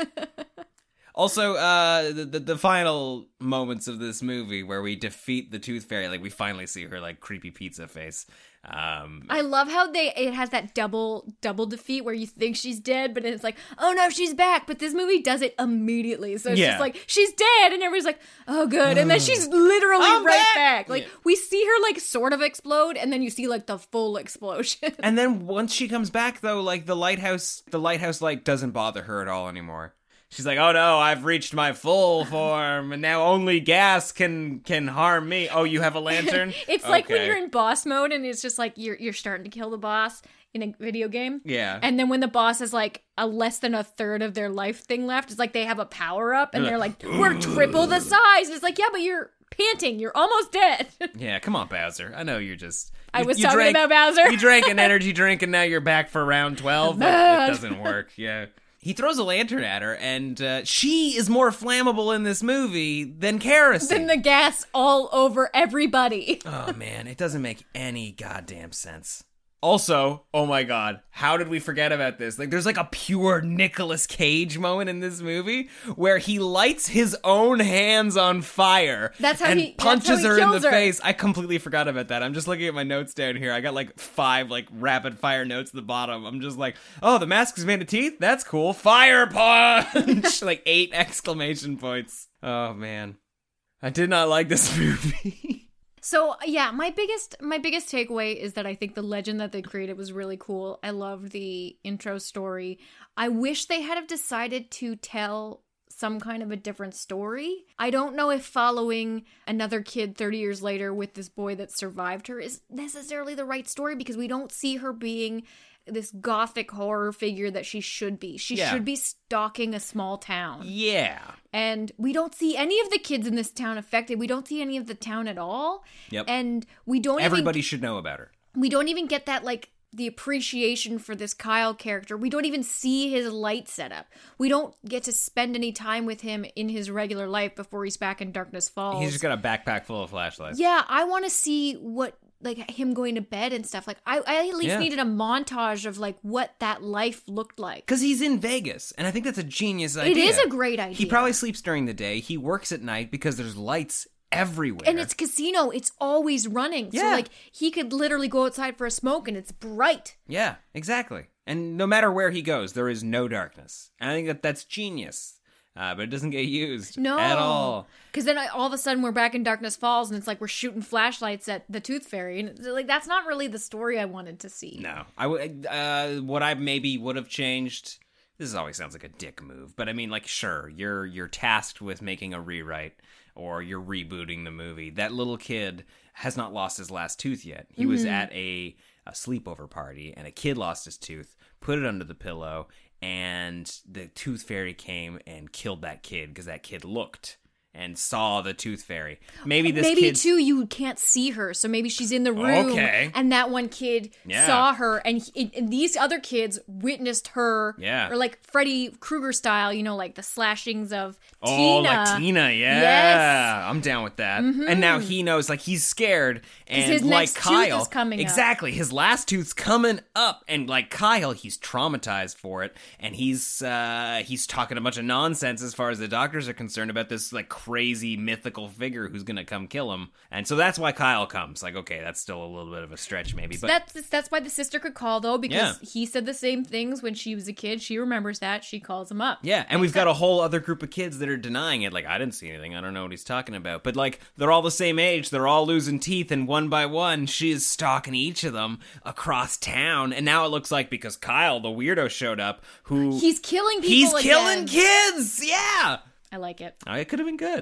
Also, uh, the, the the final moments of this movie where we defeat the Tooth Fairy, like we finally see her like creepy pizza face. Um, I love how they it has that double double defeat where you think she's dead, but it's like, oh no, she's back. But this movie does it immediately, so it's Yeah. just like she's dead, and everybody's like, oh good, and then she's literally I'm right back! back. Like Yeah. we see her like sort of explode, and then you see like the full explosion. and then once she comes back, though, like the lighthouse, the lighthouse light doesn't bother her at all anymore. She's like, oh no, I've reached my full form, and now only gas can can harm me. Oh, you have a lantern? It's like when Okay. you're in boss mode, and it's just like you're you're starting to kill the boss in a video game. Yeah. And then when the boss has like a less than a third of their life thing left, it's like they have a power up, and they're like, we're triple the size. It's like, yeah, but you're panting. You're almost dead. Yeah, come on, Bowser. I know you're just... I you- was you talking drank- about Bowser. You drank an energy drink, and now you're back for round twelve. That, that doesn't work, yeah. He throws a lantern at her, and uh, she is more flammable in this movie than kerosene. Then the gas all over everybody. Oh, man, it doesn't make any goddamn sense. Also, oh my god, how did we forget about this? Like, there's like a pure Nicolas Cage moment in this movie where he lights his own hands on fire. That's how and he- that's punches how he her in kills the her. face. I completely forgot about that. I'm just looking at my notes down here. I got like five like rapid fire notes at the bottom. I'm just like, oh, the mask is made of teeth? That's cool. Fire punch! Like eight exclamation points. Oh man. I did not like this movie. So yeah, my biggest my biggest takeaway is that I think the legend that they created was really cool. I loved the intro story. I wish they had have decided to tell some kind of a different story. I don't know if following another kid thirty years later with this boy that survived her is necessarily the right story, because we don't see her being this gothic horror figure that she should be. She Yeah. should be stalking a small town. Yeah. And we don't see any of the kids in this town affected. We don't see any of the town at all. Yep. And we don't Everybody even, should know about her. we don't even get that, like, the appreciation for this Kyle character. We don't even see his light setup. We don't get to spend any time with him in his regular life before he's back in Darkness Falls. He's just got a backpack full of flashlights. Yeah, I want to see what, like, him going to bed and stuff. Like, I, I at least Yeah. needed a montage of, like, what that life looked like. Because he's in Vegas, and I think that's a genius idea. It is a great idea. He probably sleeps during the day. He works at night because there's lights everywhere. And it's casino. It's always running. So, Yeah. like, he could literally go outside for a smoke and it's bright. Yeah, exactly. And no matter where he goes, there is no darkness. And I think that that's genius. Uh, but it doesn't get used No. at all. Because then I, all of a sudden we're back in Darkness Falls and it's like we're shooting flashlights at the Tooth Fairy. And it's like, that's not really the story I wanted to see. No. I w- uh, what I maybe would have changed... This always sounds like a dick move. But I mean, like, sure, you're you're tasked with making a rewrite. Or you're rebooting the movie. That little kid has not lost his last tooth yet. He mm-hmm. was at a, a sleepover party, and a kid lost his tooth, put it under the pillow, and the Tooth Fairy came and killed that kid because that kid looked and saw the Tooth Fairy. Maybe this Maybe, kid's... too, you can't see her, so maybe she's in the room, Okay. and that one kid Yeah. saw her, and, he, and these other kids witnessed her, Yeah. or like Freddy Krueger style, you know, like the slashings of Oh, Tina. like Tina, yeah. Yes. I'm down with that. Mhm. And now he knows, like, he's scared. And his like next tooth Kyle, is coming up. exactly, his last tooth's coming up. And like Kyle, he's traumatized for it. And he's uh, he's talking a bunch of nonsense as far as the doctors are concerned about this, like, crazy mythical figure who's going to come kill him. And so that's why Kyle comes. Like, okay, that's still a little bit of a stretch, maybe. But that's that's why the sister could call, though, because Yeah. he said the same things when she was a kid. She remembers that. She calls him up. yeah, and we've got a whole other group of kids that are denying it. Like, I didn't see anything. I don't know what he's talking about. But, like, they're all the same age. They're all losing teeth, and one by one, she is stalking each of them across town. And now it looks like because Kyle, the weirdo, showed up, who... He's killing people He's again. killing kids! Yeah! I like it. Oh, it could have been good.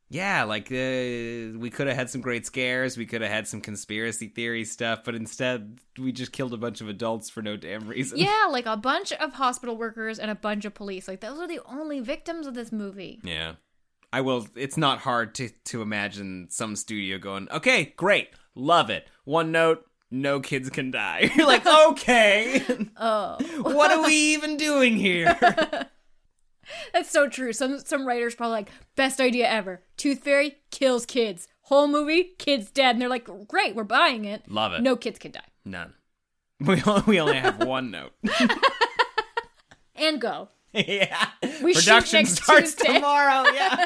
Yeah, like, uh, we could have had some great scares, we could have had some conspiracy theory stuff, but instead, we just killed a bunch of adults for no damn reason. Yeah, like a bunch of hospital workers and a bunch of police. Like, those are the only victims of this movie. Yeah. I will, it's not hard to, to imagine some studio going, okay, great, love it. One note, no kids can die. You're like, okay. Oh. What are we even doing here? That's so true. Some some writers probably like, best idea ever. Tooth Fairy kills kids. Whole movie, kids dead. And they're like, great, we're buying it. Love it. No kids can die. None. We only, we only have one note. And go. Yeah. We Production shoot next starts Tuesday. tomorrow, yeah.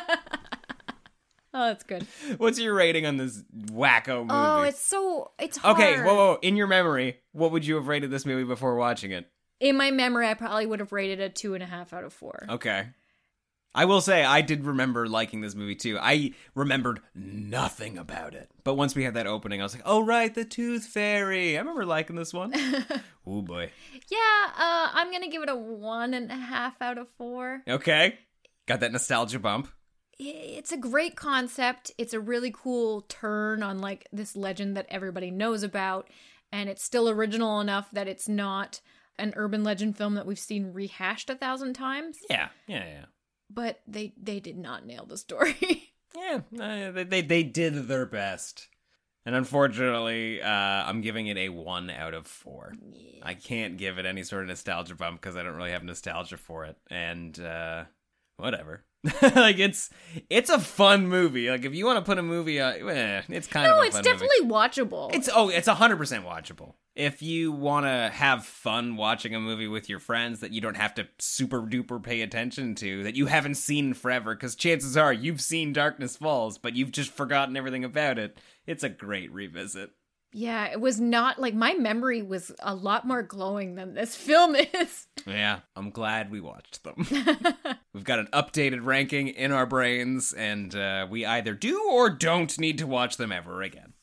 Oh, that's good. What's your rating on this wacko movie? Oh, it's so, it's hard. Okay, whoa, whoa, in your memory, what would you have rated this movie before watching it? In my memory, I probably would have rated a two and a half out of four. Okay. I will say, I did remember liking this movie too. I remembered nothing about it. But once we had that opening, I was like, oh, right, the Tooth Fairy. I remember liking this one. Oh, boy. Yeah, uh, I'm going to give it a one and a half out of four. Okay. Got that nostalgia bump. It's a great concept. It's a really cool turn on, like, this legend that everybody knows about. And it's still original enough that it's not an urban legend film that we've seen rehashed a thousand times. Yeah, yeah, yeah. But they they did not nail the story. Yeah, uh, they, they they did their best. And unfortunately, uh, I'm giving it a one out of four. Yeah. I can't give it any sort of nostalgia bump because I don't really have nostalgia for it. And uh, whatever. Like, it's it's a fun movie. Like, if you want to put a movie on, eh, it's kind no, of a it's fun definitely movie. watchable. It's oh, it's one hundred percent watchable. If you want to have fun watching a movie with your friends that you don't have to super duper pay attention to, that you haven't seen in forever, because chances are you've seen Darkness Falls, but you've just forgotten everything about it, it's a great revisit. Yeah, it was not, like, my memory was a lot more glowing than this film is. Yeah, I'm glad we watched them. We've got an updated ranking in our brains, and uh, we either do or don't need to watch them ever again.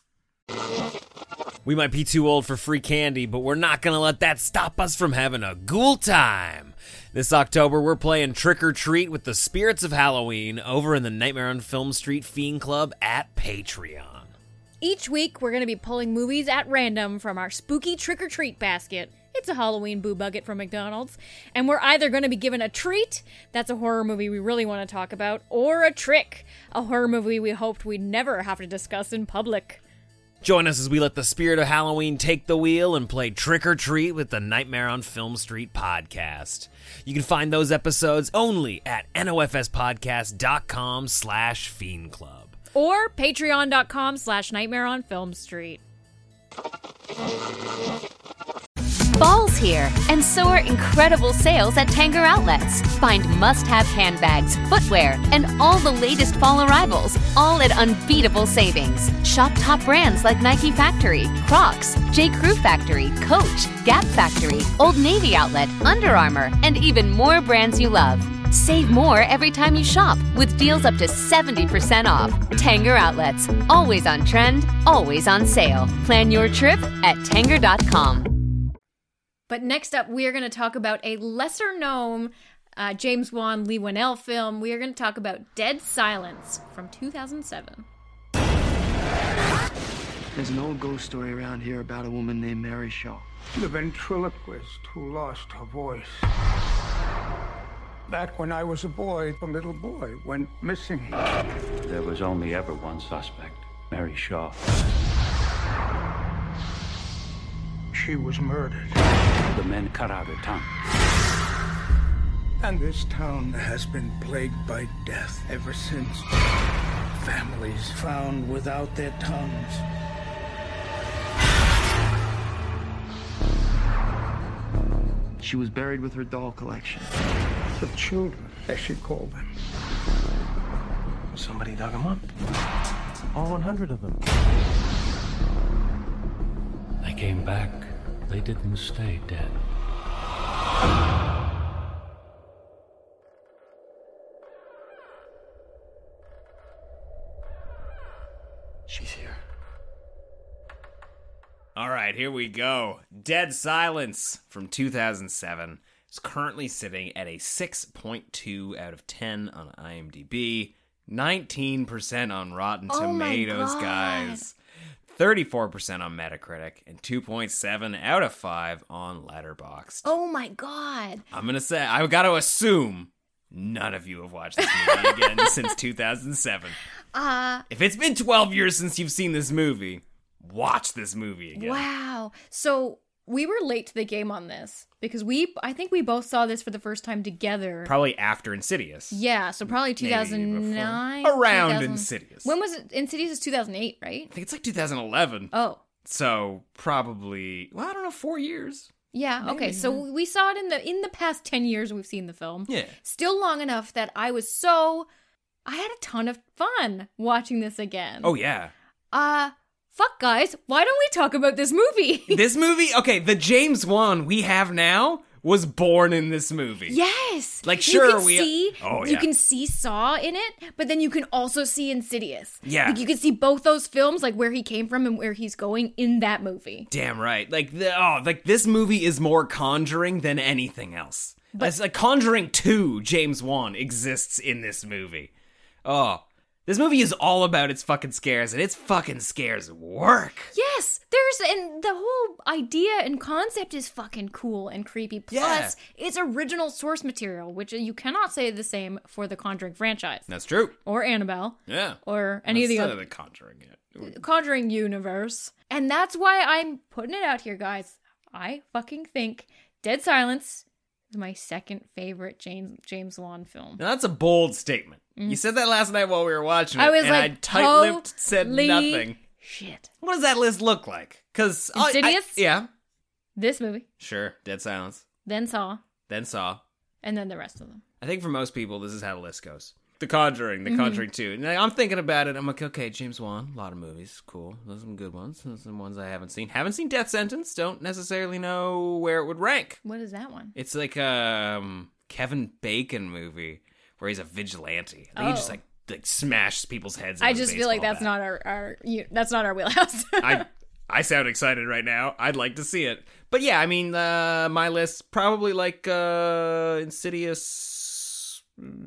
We might be too old for free candy, but we're not gonna let that stop us from having a ghoul time. This October, we're playing Trick or Treat with the Spirits of Halloween over in the Nightmare on Film Street Fiend Club at Patreon. Each week, we're going to be pulling movies at random from our spooky trick-or-treat basket. It's a Halloween boo bucket from McDonald's. And we're either going to be given a treat, that's a horror movie we really want to talk about, or a trick, a horror movie we hoped we'd never have to discuss in public. Join us as we let the spirit of Halloween take the wheel and play Trick or Treat with the Nightmare on Film Street podcast. You can find those episodes only at nofspodcast.com slash Fiend Club. Or patreon.com slash Nightmare on Film Street. Fall's here, and so are incredible sales at Tanger Outlets. Find must-have handbags, footwear, and all the latest fall arrivals, all at unbeatable savings. Shop top brands like Nike Factory, Crocs, J. Crew Factory, Coach, Gap Factory, Old Navy Outlet, Under Armour, and even more brands you love. Save more every time you shop with deals up to seventy percent off. Tanger Outlets, always on trend, always on sale. Plan your trip at tanger dot com. But next up, we are going to talk about a lesser-known uh, James Wan, Leigh Whannell film. We are going to talk about Dead Silence from two thousand seven. There's an old ghost story around here about a woman named Mary Shaw. The ventriloquist who lost her voice. Back when I was a boy, a little boy went missing. There was only ever one suspect, Mary Shaw. She was murdered. The men cut out her tongue. And this town has been plagued by death ever since. Families found without their tongues. She was buried with her doll collection. The children, as she called them. Somebody dug them up. All one hundred of them. They came back. They didn't stay dead. She's here. All right, here we go. Dead Silence from two thousand seven. It's currently sitting at a six point two out of ten on IMDb. nineteen percent on Rotten Oh my Tomatoes, God. guys. thirty-four percent on Metacritic and two point seven out of five on Letterboxd. Oh my god. I'm going to say, I've got to assume none of you have watched this movie again since two thousand seven. Uh, If it's been twelve years since you've seen this movie, watch this movie again. wow. So we were late to the game on this because we, I think we both saw this for the first time together. Probably after Insidious. Yeah, so probably two thousand nine. Around two thousand Insidious. When was it? Insidious is two thousand eight, right? I think it's like two thousand eleven. Oh. So probably, well, I don't know, four years. Yeah, Maybe, okay. So yeah. we saw it in the in the past ten years we've seen the film. Yeah. Still long enough that I was so I had a ton of fun watching this again. Oh, yeah. Uh fuck guys, why don't we talk about this movie? This movie, okay, the James Wan we have now was born in this movie. Yes. Like, sure, you can we- see Oh, you yeah. can see Saw in it, but then you can also see Insidious. Yeah. Like you can see both those films, like where he came from and where he's going in that movie. Damn right. Like, the, oh, like this movie is more Conjuring than anything else. But- It's like Conjuring two, James Wan exists in this movie. Oh, this movie is all about its fucking scares, and its fucking scares work. Yes, there's and the whole idea and concept is fucking cool and creepy. Plus, it's original source material, which you cannot say the same for the Conjuring franchise. That's true. Or Annabelle. Yeah. Or any of the Instead other the Conjuring yet. Conjuring universe. And that's why I'm putting it out here, guys. I fucking think Dead Silence is my second favorite James James Wan film. Now, that's a bold statement. You said that last night while we were watching it, I was and like, I tight-lipped said holy nothing. Shit. What does that list look like? Because Insidious? yeah, This movie, sure. Dead Silence, then Saw, then Saw. and then the rest of them. I think for most people, this is how the list goes. The Conjuring, The Mhm. Conjuring two. And I'm thinking about it. I'm like, okay, James Wan, a lot of movies, cool. Those are some good ones. Those are some ones I haven't seen. Haven't seen Death Sentence. Don't necessarily know where it would rank. What is that one? It's like a um, Kevin Bacon movie where he's a vigilante. I think he just Oh. like like smashes people's heads. In I with a just feel like baseball that's bat. not our, our you, that's not our wheelhouse. I I sound excited right now. I'd like to see it. But yeah, I mean, uh, my list probably like uh, Insidious,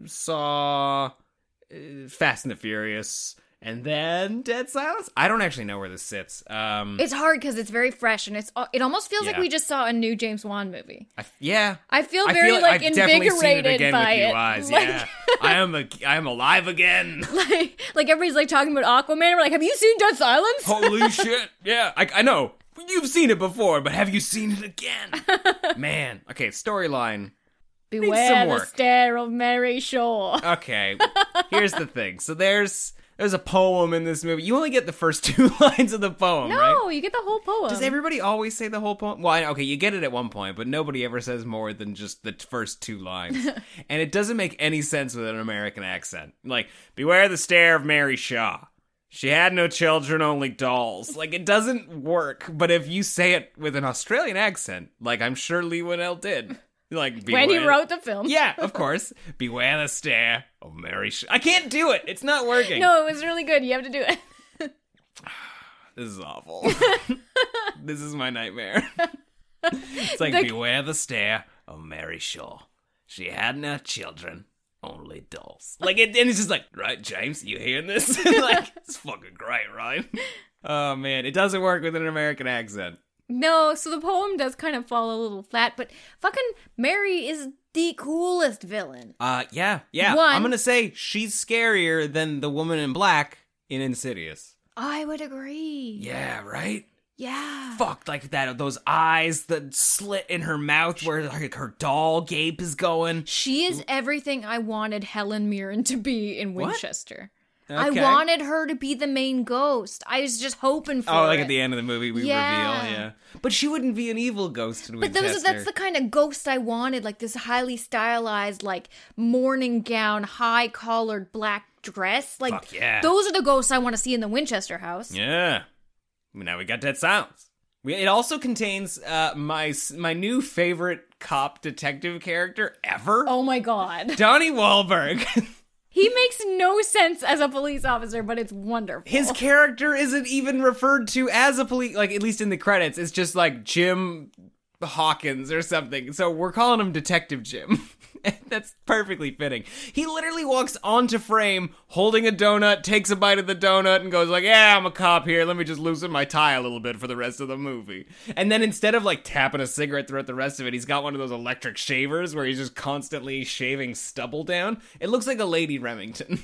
Saw, uh, Fast and the Furious, and then Dead Silence. I don't actually know where this sits. Um, It's hard because it's very fresh and it's it almost feels like Yeah. we just saw a new James Wan movie. I, yeah, I feel very like I've definitely seen it invigorated again by with you it. eyes. Like- Yeah, I am a, I am alive again. like like everybody's like talking about Aquaman. We're like, have you seen Dead Silence? Holy shit! Yeah, I, I know you've seen it before, but have you seen it again? Man, okay, storyline. Needs Beware some the work. stare of Mary Shaw. Okay, here's the thing. So there's there's a poem in this movie. You only get the first two lines of the poem, No, right? you get the whole poem. Does everybody always say the whole poem? Well, I- okay, you get it at one point, but nobody ever says more than just the first two lines. And it doesn't make any sense with an American accent. Like, beware the stare of Mary Shaw. She had no children, only dolls. Like, it doesn't work. But if you say it with an Australian accent, like I'm sure Lee Winnell did. Like, when he beware- wrote the film. Yeah, of course. Beware the stare of Mary Shaw. I can't do it. It's not working. No, it was really good. You have to do it. This is awful. This is my nightmare. It's like, The- beware the stare of Mary Shaw. She had no children, only dolls. Like, it, and it's just like, right, James, you hearing this? Like, it's fucking great, right? Oh, man, it doesn't work with an American accent. No, so the poem does kind of fall a little flat, but fucking Mary is the coolest villain. Uh, yeah, yeah. One- I'm gonna say she's scarier than the woman in black in Insidious. I would agree. Yeah, right? Yeah. Fuck, like that, those eyes, the slit in her mouth where like her doll gape is going. She is everything I wanted Helen Mirren to be in Winchester. I Okay. wanted her to be the main ghost. I was just hoping for Oh, like it. at the end of the movie we Yeah. reveal, yeah. But she wouldn't be an evil ghost in But Winchester. those, that's the kind of ghost I wanted, like this highly stylized, like morning gown, high collared black dress. Like Fuck yeah. those are the ghosts I want to see in the Winchester house. Yeah. Now we got Dead Silence. We, it also contains uh, my s- my new favorite cop detective character ever. Oh my god. Donnie Wahlberg. He makes no sense as a police officer, but it's wonderful. His character isn't even referred to as a police, like at least in the credits. It's just like Jim Hawkins or something. So we're calling him Detective Jim. That's perfectly fitting. He literally walks onto frame holding a donut, takes a bite of the donut, and goes like, yeah, I'm a cop here. Let me just loosen my tie a little bit for the rest of the movie. And then instead of like tapping a cigarette throughout the rest of it, he's got one of those electric shavers where he's just constantly shaving stubble down. It looks like a Lady Remington.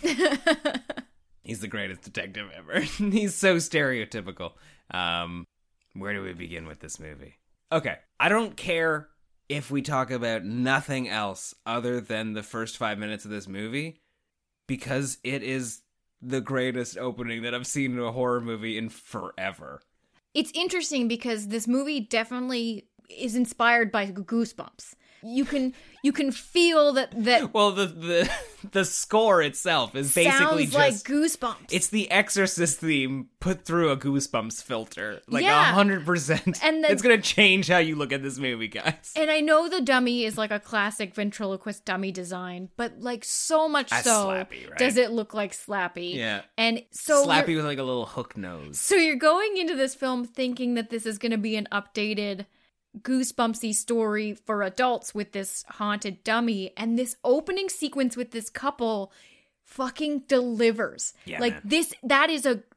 He's the greatest detective ever. He's so stereotypical. Um, where do we begin with this movie? Okay, I don't care if we talk about nothing else other than the first five minutes of this movie, because it is the greatest opening that I've seen in a horror movie in forever. It's interesting because this movie definitely is inspired by Goosebumps. You can you can feel that that well the the the score itself is basically sounds just like Goosebumps. It's the Exorcist theme put through a Goosebumps filter, like a Yeah. hundred percent. And the- it's gonna change how you look at this movie, guys. And I know the dummy is like a classic ventriloquist dummy design, but like so much That's so Slappy, right? does it look like Slappy. Yeah, And so Slappy you're- with like a little hook nose. So you're going into this film thinking that this is going to be an updated Goosebumpsy story for adults with this haunted dummy, and this opening sequence with this couple fucking delivers. Yeah, like man. this, that is a.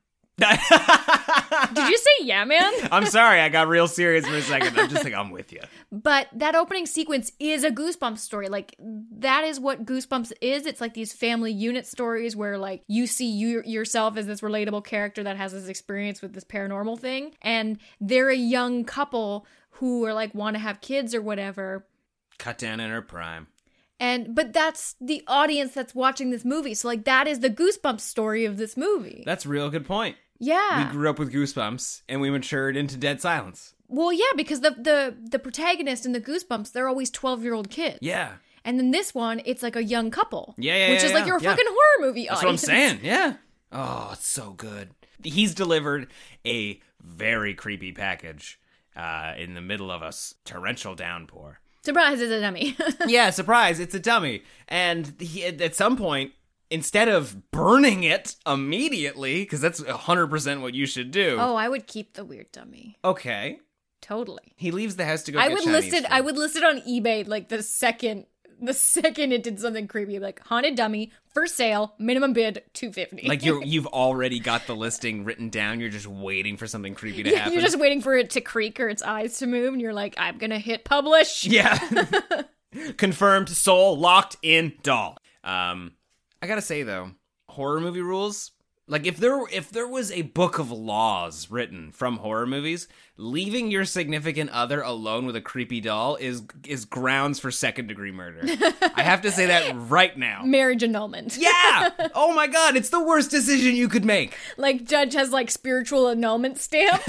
Did you say yeah, man? I'm sorry, I got real serious for a second. I'm just like, I'm with you. But that opening sequence is a Goosebumps story. Like, that is what Goosebumps is. It's like these family unit stories where, like, you see you yourself as this relatable character that has this experience with this paranormal thing. And they're a young couple who are, like, want to have kids or whatever. Cut down in her prime. And, but that's the audience that's watching this movie. So, like, that is the Goosebumps story of this movie. That's a real good point. Yeah. We grew up with Goosebumps, and we matured into Dead Silence. Well, yeah, because the the the protagonist in the Goosebumps, they're always twelve-year-old kids. Yeah. And then this one, it's like a young couple. Yeah, yeah, Which yeah, is like yeah, your yeah. fucking horror movie That's audience. what I'm saying, yeah. Oh, it's so good. He's delivered a very creepy package uh, in the middle of a s- torrential downpour. Surprise, it's a dummy. Yeah, surprise, it's a dummy. And he, at some point, instead of burning it immediately, because that's one hundred percent what you should do. Oh, I would keep the weird dummy. Okay. Totally. He leaves the house to go I get would Chinese list it. food. I would list it on eBay like the second, the second it did something creepy, like haunted dummy for sale, minimum bid two fifty. Like you're, you've already got the listing written down. You're just waiting for something creepy to Yeah, happen. you're just waiting for it to creak or its eyes to move, and you're like, I'm gonna hit publish. Yeah. Confirmed, soul, locked in, doll. Um, I gotta say though, horror movie rules. Like if there if there was a book of laws written from horror movies, leaving your significant other alone with a creepy doll is is grounds for second degree murder. I have to say that right now. Marriage annulment. Yeah. Oh my god, it's the worst decision you could make. Like judge has like spiritual annulment stamp.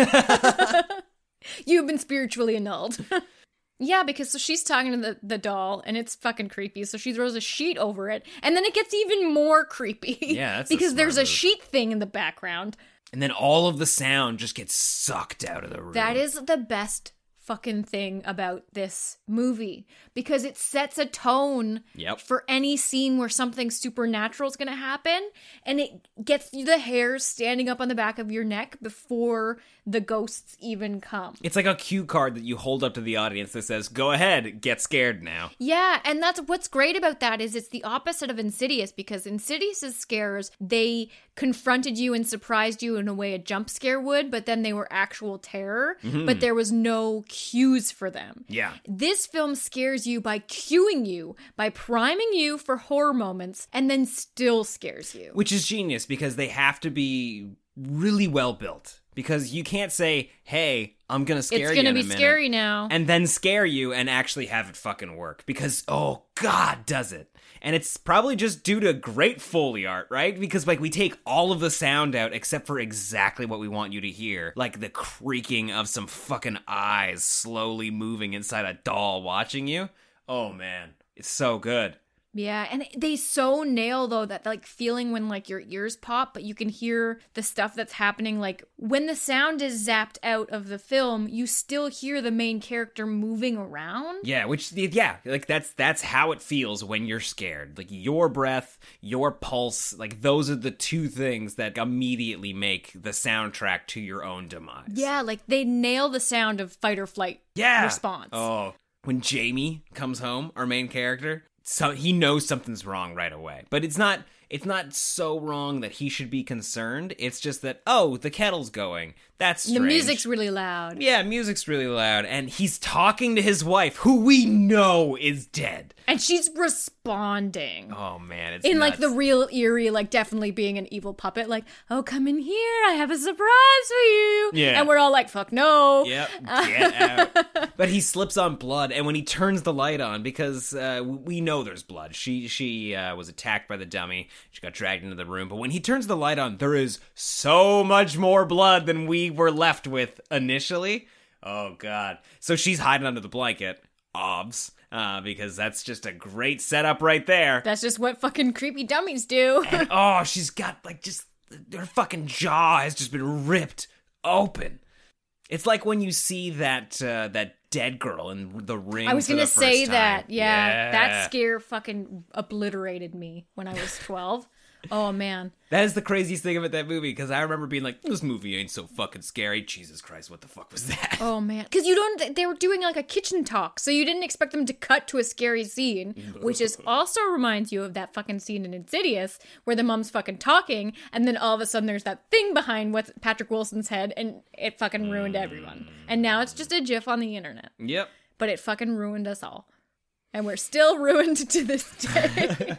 You've been spiritually annulled. Yeah, because so she's talking to the, the doll, and it's fucking creepy, so she throws a sheet over it, and then it gets even more creepy. Yeah, that's a because smart there's a move. sheet thing in the background. And then all of the sound just gets sucked out of the room. That is the best fucking thing about this movie, because it sets a tone Yep. for any scene where something supernatural is going to happen, and it gets the hairs standing up on the back of your neck before the ghosts even come. It's like a cue card that you hold up to the audience that says, go ahead, get scared now. Yeah, and that's what's great about that is it's the opposite of Insidious, because Insidious's scares, they confronted you and surprised you in a way a jump scare would, but then they were actual terror, Mhm. but there was no cues for them. Yeah. This film scares you by cueing you, by priming you for horror moments, and then still scares you. Which is genius because they have to be really well built. Because you can't say, hey, I'm going to scare It's you gonna in a be minute, scary now. and then scare you and actually have it fucking work. Because, oh, God, does it. And it's probably just due to great Foley art, right? Because, like, we take all of the sound out except for exactly what we want you to hear. Like the creaking of some fucking eyes slowly moving inside a doll watching you. Oh, man. It's so good. Yeah, and they so nail, though, that, like, feeling when, like, your ears pop, but you can hear the stuff that's happening. Like, when the sound is zapped out of the film, you still hear the main character moving around. Yeah, which, yeah, like, that's that's how it feels when you're scared. Like, your breath, your pulse, like, those are the two things that immediately make the soundtrack to your own demise. Yeah, like, they nail the sound of fight or flight Yeah. response. Oh. When Jamie comes home, our main character, so he knows something's wrong right away. But it's not it's not so wrong that he should be concerned. It's just that, oh, the kettle's going. That's strange. The music's really loud. Yeah, music's really loud. And he's talking to his wife, who we know is dead. And she's responding. Oh, man, it's In, nuts. like, the real eerie, like, definitely being an evil puppet. Like, oh, come in here. I have a surprise for you. Yeah. And we're all like, fuck no. Yep, get out. But he slips on blood, and when he turns the light on, because uh, we know there's blood. She she uh, was attacked by the dummy. She got dragged into the room. But when he turns the light on, there is so much more blood than we were left with initially. Oh, God. So she's hiding under the blanket. Obs. Uh, because that's just a great setup right there. That's just what fucking creepy dummies do. And, oh, she's got, like, just... her fucking jaw has just been ripped open. It's like when you see that uh, that dead girl in The Ring. I was going to say that. Yeah, yeah. That scare fucking obliterated me when I was twelve. Oh, man. That is the craziest thing about that movie, because I remember being like, this movie ain't so fucking scary. Jesus Christ, what the fuck was that? Oh, man. Because you don't, they were doing like a kitchen talk, so you didn't expect them to cut to a scary scene, which is also reminds you of that fucking scene in Insidious, where the mom's fucking talking, and then all of a sudden there's that thing behind what's Patrick Wilson's head, and it fucking ruined everyone. And now it's just a gif on the internet. Yep. But it fucking ruined us all. And we're still ruined to this day.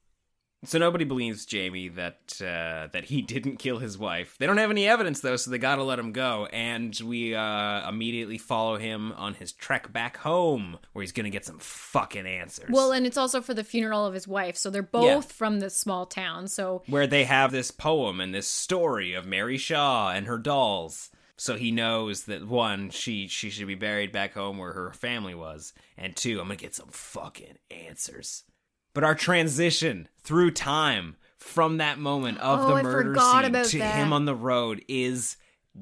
So nobody believes Jamie that uh, that he didn't kill his wife. They don't have any evidence, though, so they gotta let him go. And we uh, immediately follow him on his trek back home, where he's gonna get some fucking answers. Well, and it's also for the funeral of his wife, so they're both Yeah. from this small town, so... Where they have this poem and this story of Mary Shaw and her dolls. So he knows that, one, she she should be buried back home where her family was. And two, I'm gonna get some fucking answers. But our transition through time from that moment of Oh, the I murder forgot scene about to that. him on the road is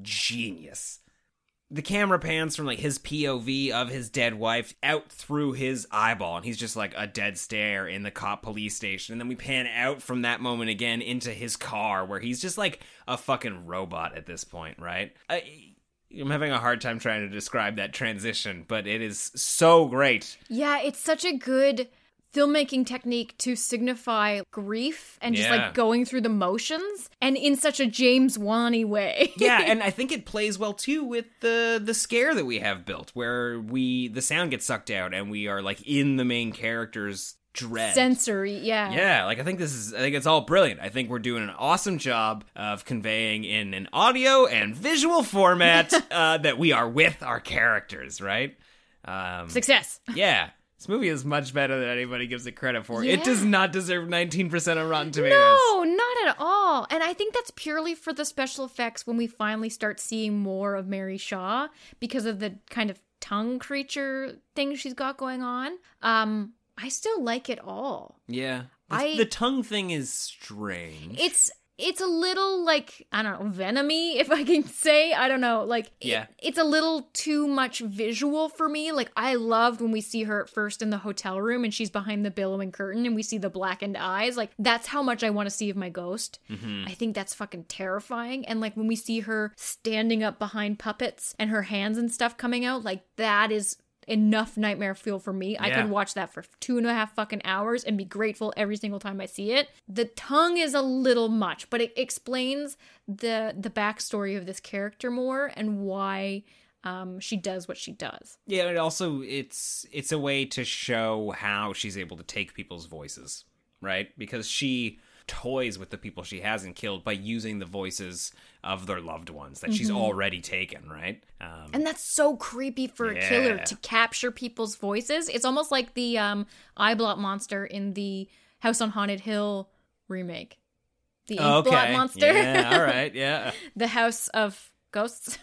genius. The camera pans from like his P O V of his dead wife out through his eyeball, and he's just like a dead stare in the cop police station. And then we pan out from that moment again into his car, where he's just like a fucking robot at this point, right? I, I'm having a hard time trying to describe that transition, but it is so great. Yeah, it's such a good filmmaking technique to signify grief and just Yeah. like going through the motions, and in such a James Wan-y way. Yeah, and I think it plays well too with the the scare that we have built, where we the sound gets sucked out and we are like in the main character's dread. Sensory, yeah. Yeah, like I think this is I think it's all brilliant. I think we're doing an awesome job of conveying in an audio and visual format uh, that we are with our characters, right? Um, Success. Yeah. This movie is much better than anybody gives it credit for. Yeah. It does not deserve nineteen percent on Rotten Tomatoes. No, not at all. And I think that's purely for the special effects when we finally start seeing more of Mary Shaw because of the kind of tongue creature thing she's got going on. Um, I still like it all. Yeah. The, I- the tongue thing is strange. It's it's a little like, I don't know, venomy, if I can say. I don't know. Like, it- Yeah. it's a little too much visual for me. Like, I loved when we see her at first in the hotel room and she's behind the billowing curtain and we see the blackened eyes. Like, that's how much I want to see of my ghost. Mhm. I think that's fucking terrifying. And like when we see her standing up behind puppets and her hands and stuff coming out, like that is enough nightmare fuel for me. I Yeah. could watch that for two and a half fucking hours and be grateful every single time I see it. The tongue is a little much, but it explains the the backstory of this character more and why um, she does what she does. Yeah, and also it's it's a way to show how she's able to take people's voices, right? Because she toys with the people she hasn't killed by using the voices of their loved ones that she's Mhm. already taken, right? Um, And that's so creepy for a Yeah. killer to capture people's voices. It's almost like the um, Eyeblot monster in the House on Haunted Hill remake. The Ink Blot monster. Yeah, all right, yeah. The House of Ghosts.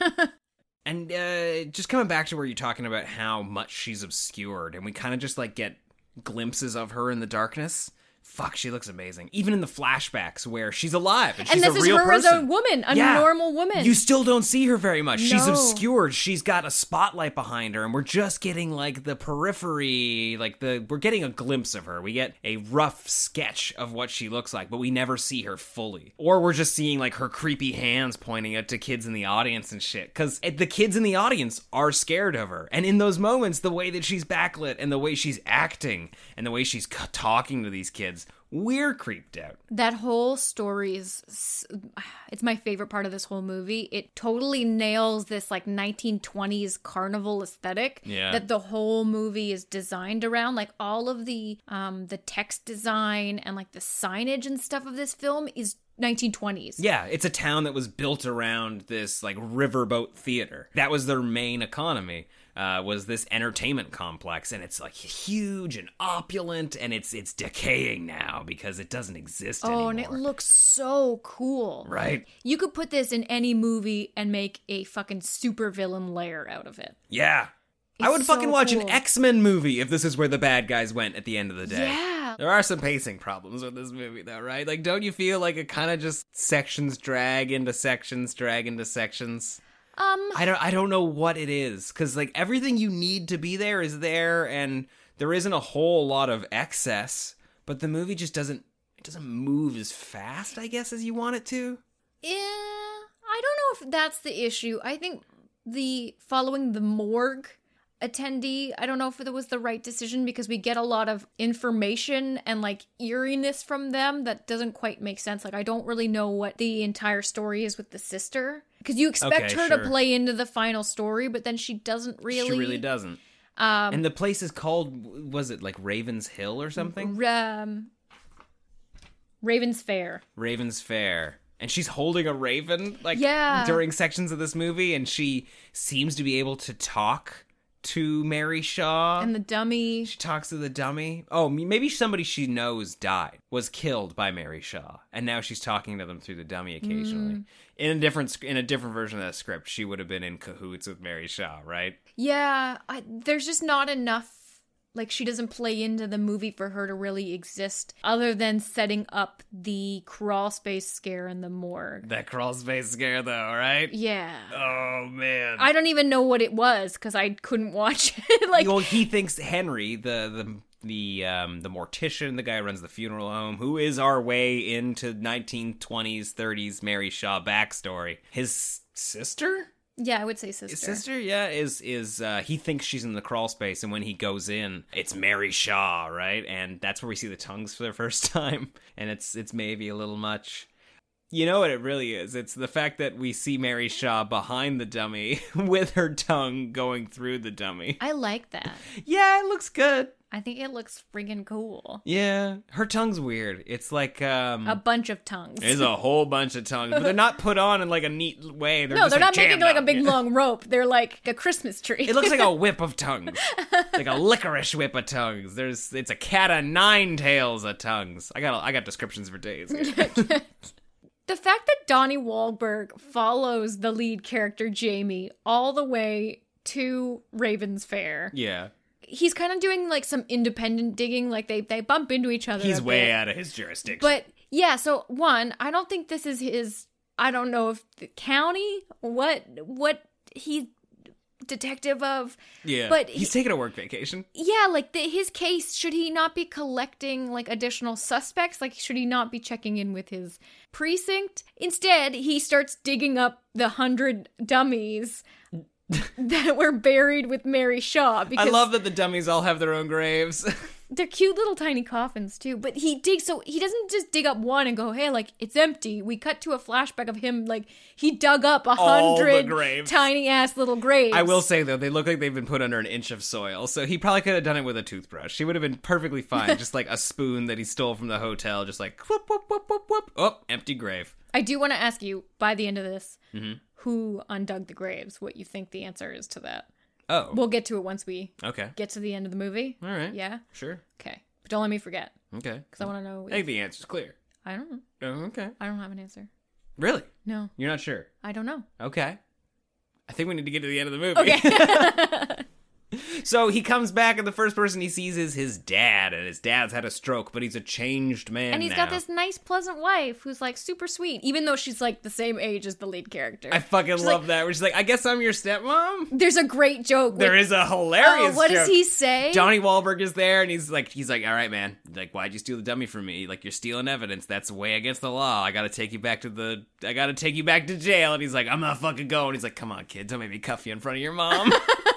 And uh, just coming back to where you're talking about how much she's obscured, and we kind of just like get glimpses of her in the darkness. fuck, she looks amazing. Even in the flashbacks where she's alive and, and she's this a is real her person. as a woman, a yeah. normal woman. You still don't see her very much. No. She's obscured. She's got a spotlight behind her, and we're just getting like the periphery, like the we're getting a glimpse of her. We get a rough sketch of what she looks like, but we never see her fully. Or we're just seeing like her creepy hands pointing at to kids in the audience and shit. Because the kids in the audience are scared of her. And in those moments, the way that she's backlit and the way she's acting and the way she's talking to these kids, we're creeped out. That whole story is, it's my favorite part of this whole movie. It totally nails this like nineteen twenties carnival aesthetic yeah. that the whole movie is designed around. Like all of the um the text design and like the signage and stuff of this film is nineteen twenties. Yeah, it's a town that was built around this like riverboat theater. That was their main economy. Uh, was this entertainment complex, and it's like huge and opulent, and it's it's decaying now because it doesn't exist oh, anymore. And it looks so cool. Right? You could put this in any movie and make a fucking supervillain lair out of it. Yeah. It's I would so fucking watch cool. an X-Men movie if this is where the bad guys went at the end of the day. Yeah. There are some pacing problems with this movie, though, right? Like, don't you feel like it kind of just sections drag into sections, drag into sections? Um, I don't I don't know what it is, because like everything you need to be there is there, and there isn't a whole lot of excess, but the movie just doesn't it doesn't move as fast, I guess, as you want it to. Yeah, I don't know if that's the issue. I think the following the morgue attendee, I don't know if it was the right decision, because we get a lot of information and like eeriness from them that doesn't quite make sense. Like I don't really know what the entire story is with the sister, because you expect Okay, her sure. to play into the final story, but then she doesn't really. She really doesn't. Um, and the place is called, was it like Raven's Hill or something? Um, Raven's Fair. Raven's Fair. And she's holding a raven like Yeah. during sections of this movie, and she seems to be able to talk to Mary Shaw. And the dummy. She talks to the dummy. Oh, maybe somebody she knows died, was killed by Mary Shaw, and now she's talking to them through the dummy occasionally. Mm. In a different sc- in a different version of that script, she would have been in cahoots with Mary Shaw, right? Yeah, I, there's just not enough, like, she doesn't play into the movie for her to really exist, other than setting up the crawl space scare in the morgue. That crawl space scare, though, right? Yeah. Oh, man. I don't even know what it was, because I couldn't watch it. Like, well, he thinks Henry, the the the um the mortician, the guy who runs the funeral home, who is our way into nineteen twenties, thirties Mary Shaw backstory. His sister? Yeah, I would say sister. His sister, yeah, is is uh, he thinks she's in the crawl space, and when he goes in, it's Mary Shaw, right? And that's where we see the tongues for the first time, and it's it's maybe a little much. You know what it really is? It's the fact that we see Mary Shaw behind the dummy with her tongue going through the dummy. I like that. Yeah, it looks good. I think it looks freaking cool. Yeah, her tongue's weird. It's like um A bunch of tongues. There's a whole bunch of tongues, but they're not put on in like a neat way. They're no, just they're like not making jammed like a up. big Yeah. long rope. They're like a Christmas tree. It looks like a whip of tongues, like a licorice whip of tongues. There's it's a cat of nine tails of tongues. I got I got descriptions for days. Here. The fact that Donnie Wahlberg follows the lead character Jamie all the way to Raven's Fair. Yeah, He's kind of doing like some independent digging, like they they bump into each other. he's a way bit. out of his jurisdiction. But yeah, so one, I don't think this is his. I don't know if the county, what what he's detective of. yeah, but he's he- taking a work vacation. Yeah, like the, his case, should he not be collecting like additional suspects? Like, should he not be checking in with his precinct? Instead, he starts digging up the hundred dummies that were buried with Mary Shaw. Because I love that the dummies all have their own graves. they're cute little tiny coffins too. But he digs, so he doesn't just dig up one and go, hey, like, it's empty. We cut to a flashback of him, like, he dug up a All the hundred graves. tiny ass little graves. I will say, though, they look like they've been put under an inch of soil, so he probably could have done it with a toothbrush. He would have been perfectly fine, just like a spoon that he stole from the hotel, just like, whoop, whoop, whoop, whoop, whoop. Oh, empty grave. I do want to ask you, by the end of this, Mm-hmm. who undug the graves, what you think the answer is to that. Oh. We'll get to it once we Okay. get to the end of the movie. All right. Yeah? Sure. Okay. But don't let me forget, Okay. because I want to know. I think the answer's clear. I don't know. Oh, okay. I don't have an answer. Really? No. You're not sure? I don't know. Okay. I think we need to get to the end of the movie. Okay. So he comes back, and the first person he sees is his dad, and his dad's had a stroke, but he's a changed man And he's now. got this nice, pleasant wife who's, like, super sweet, even though she's, like, the same age as the lead character. I fucking she's love like, that, where she's like, I guess I'm your stepmom? There's a great joke. There with, is a hilarious Oh, what joke. does he say? Donnie Wahlberg is there, and he's like, he's like, all right, man, like, why'd you steal the dummy from me? Like, you're stealing evidence. That's way against the law. I gotta take you back to the, I gotta take you back to jail. And he's like, I'm not fucking going. He's like, come on, kid, don't make me cuff you in front of your mom.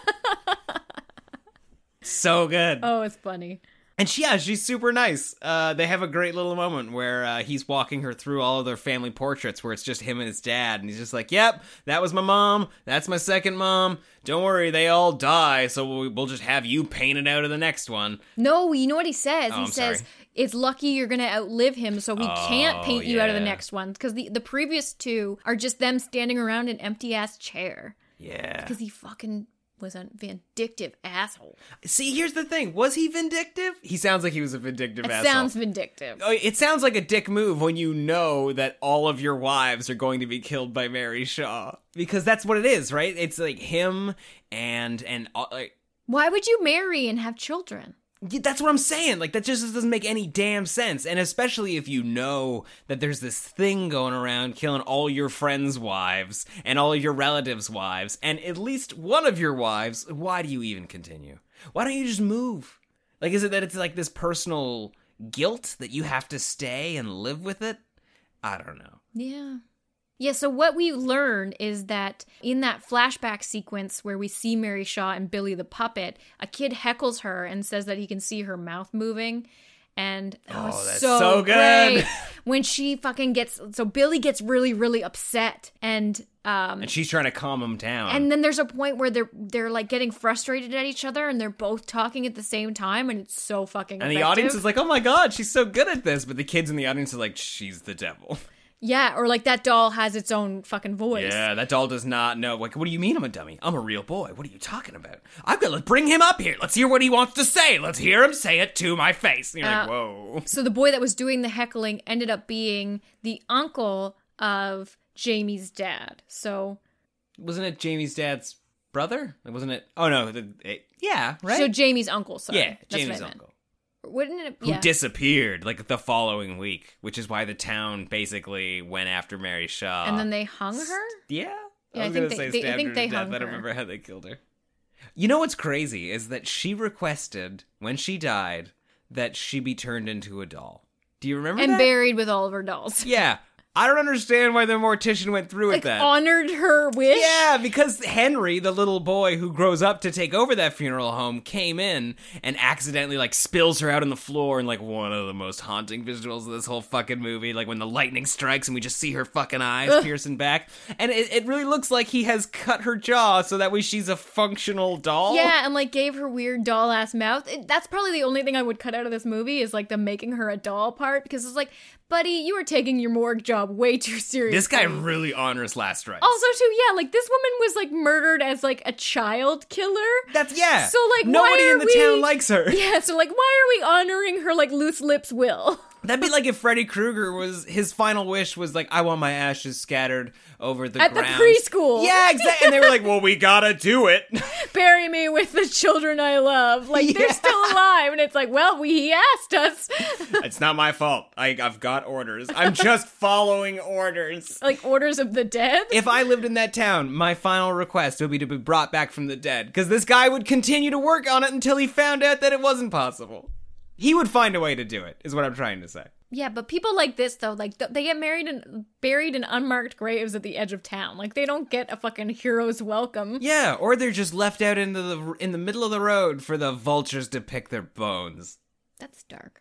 So good. Oh, it's funny. And she, yeah, she's super nice. Uh, they have a great little moment where uh, he's walking her through all of their family portraits where it's just him and his dad. And he's just like, yep, that was my mom. That's my second mom. Don't worry, they all die, so we'll, we'll just have you painted out of the next one. No, you know what he says? Oh, he I'm says, sorry. it's lucky you're going to outlive him, so he Oh, can't paint you out of the yeah. next one. Because the, the previous two are just them standing around an empty-ass chair. Yeah. Because he fucking was a vindictive asshole. See, here's the thing. Was he vindictive? He sounds like he was a vindictive It asshole. sounds vindictive. Oh, it sounds like a dick move when you know that all of your wives are going to be killed by Mary Shaw. Because that's what it is, right? It's like him and... and uh, like, Why would you marry and have children? yeah, that's what I'm saying. Like, that just doesn't make any damn sense. And especially if you know that there's this thing going around killing all your friends' wives and all of your relatives' wives and at least one of your wives, why do you even continue? Why don't you just move? Like, is it that it's like this personal guilt that you have to stay and live with it? I don't know. Yeah. Yeah, so what we learn is that in that flashback sequence where we see Mary Shaw and Billy the puppet, a kid heckles her and says that he can see her mouth moving. And oh, Oh, that's so, so good. great. When she fucking gets, so Billy gets really, really upset, and um, And she's trying to calm him down. and then there's a point where they're they're like getting frustrated at each other, and they're both talking at the same time, and it's so fucking. And the effective. audience is like, oh my god, she's so good at this. But the kids in the audience are like, she's the devil. Yeah, or like that doll has its own fucking voice. Yeah, that doll does not know. Like, what do you mean I'm a dummy? I'm a real boy. What are you talking about? I've got to bring him up here. Let's hear what he wants to say. Let's hear him say it to my face. And you're like, Uh, whoa. So the boy that was doing the heckling ended up being the uncle of Jamie's dad. So Wasn't it Jamie's dad's brother? Wasn't it? Oh, no. The, it, yeah, right? So Jamie's uncle, sorry. Yeah, That's what Jamie's I meant. uncle. Wouldn't it? Who Yeah. disappeared, like, the following week, which is why the town basically went after Mary Shaw. And then they hung her? Yeah? Yeah, I was think gonna they- say they- I stabbed think her they to death. hung I don't her. remember how they killed her. You know what's crazy is that she requested, when she died, that she be turned into a doll. Do you remember And that? buried with all of her dolls. Yeah. I don't understand why the mortician went through with Like, that. honored her wish? Yeah, because Henry, the little boy who grows up to take over that funeral home, came in and accidentally, like, spills her out on the floor in, like, one of the most haunting visuals of this whole fucking movie. Like, when the lightning strikes and we just see her fucking eyes Ugh. piercing back. And it, it really looks like he has cut her jaw so that way she's a functional doll. Yeah, and like gave her weird doll ass mouth. It, that's probably the only thing I would cut out of this movie is like the making her a doll part, because it's like, buddy, you are taking your morgue job way too seriously. This guy really honors last rites. Also, too, yeah, like this woman was like murdered as like a child killer. That's yeah. So like, nobody why are in the we... town likes her. Yeah, so like, why are we honoring her like loose lips will? That'd be like if Freddy Krueger was, his final wish was like, I want my ashes scattered over the At ground. the preschool. Yeah, exactly. And they were like, well, we gotta do it. Bury me with the children I love. Like, Yeah. they're still alive. And it's like, well, we he asked us. It's not my fault. I, I've got orders. I'm just following orders. Like, orders of the dead? If I lived in that town, my final request would be to be brought back from the dead. Because this guy would continue to work on it until he found out that it wasn't possible. He would find a way to do it, is what I'm trying to say. Yeah, but people like this, though, like, th- they get married and buried in unmarked graves at the edge of town. Like, they don't get a fucking hero's welcome. Yeah, or they're just left out into the in the middle of the road for the vultures to pick their bones. That's dark.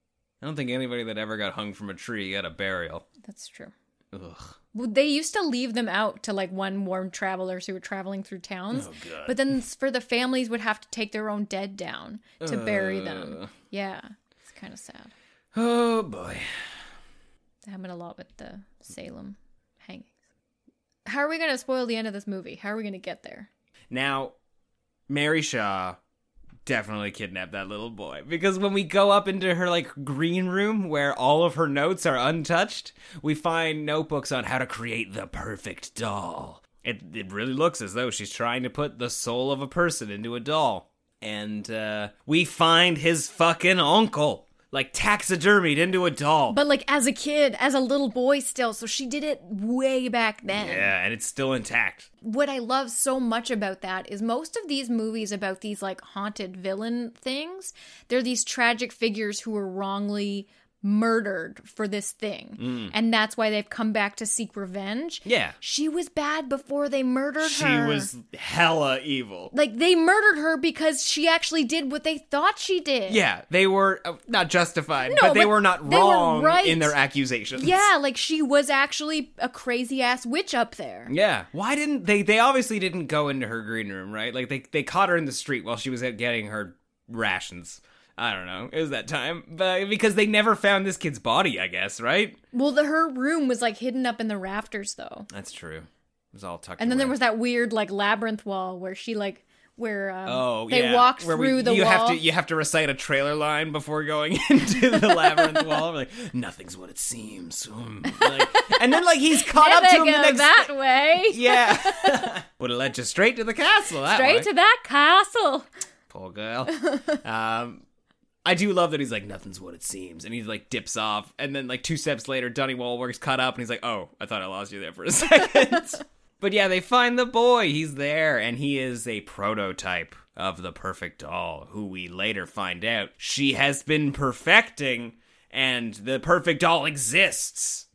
I don't think anybody that ever got hung from a tree got a burial. That's true. Ugh. Well, they used to leave them out to, like, one-warm travelers who were traveling through towns. Oh, God. But then for the families would have to take their own dead down to bury them. Uh. Yeah, it's kind of sad. Oh, boy. That happened a lot with the Salem hangings. How are we going to spoil the end of this movie? How are we going to get there? Now, Mary Shaw definitely kidnapped that little boy. Because when we go up into her, like, green room where all of her notes are untouched, we find notebooks on how to create the perfect doll. It, it really looks as though she's trying to put the soul of a person into a doll. And uh, we find his fucking uncle. Like, taxidermied into a doll. But, like, as a kid, as a little boy still, so she did it way back then. Yeah, and it's still intact. What I love so much about that is most of these movies about these, like, haunted villain things, they're these tragic figures who were wrongly murdered for this thing. Mm. And that's why they've come back to seek revenge. Yeah. She was bad before they murdered She her. She was hella evil. Like, they murdered her because she actually did what they thought she did. Yeah, they were uh, not justified, No, but they but were not they were wrong right. in their accusations. Yeah, like, she was actually a crazy-ass witch up there. Yeah. Why didn't they... They obviously didn't go into her green room, right? Like, they, they caught her in the street while she was getting her rations. I don't know. It was that time. But because they never found this kid's body, I guess, right? Well, the, her room was, like, hidden up in the rafters, though. That's true. It was all tucked And then away. there was that weird, like, labyrinth wall where she, like, where um, oh, they yeah. walked where through we, the you wall. Have to, you have to recite a trailer line before going into the labyrinth wall. Like, nothing's what it seems. Mm. Like, and then, like, he's caught Never up to him go the next... that way. Yeah. Would have led you straight to the castle that Straight way. to that castle. Poor girl. um... I do love that he's like, nothing's what it seems. And he like dips off. And then like two steps later, Donnie Wahlberg's caught up and he's like, oh, I thought I lost you there for a second. But yeah, they find the boy. He's there. And he is a prototype of the perfect doll, who we later find out she has been perfecting. And the perfect doll exists.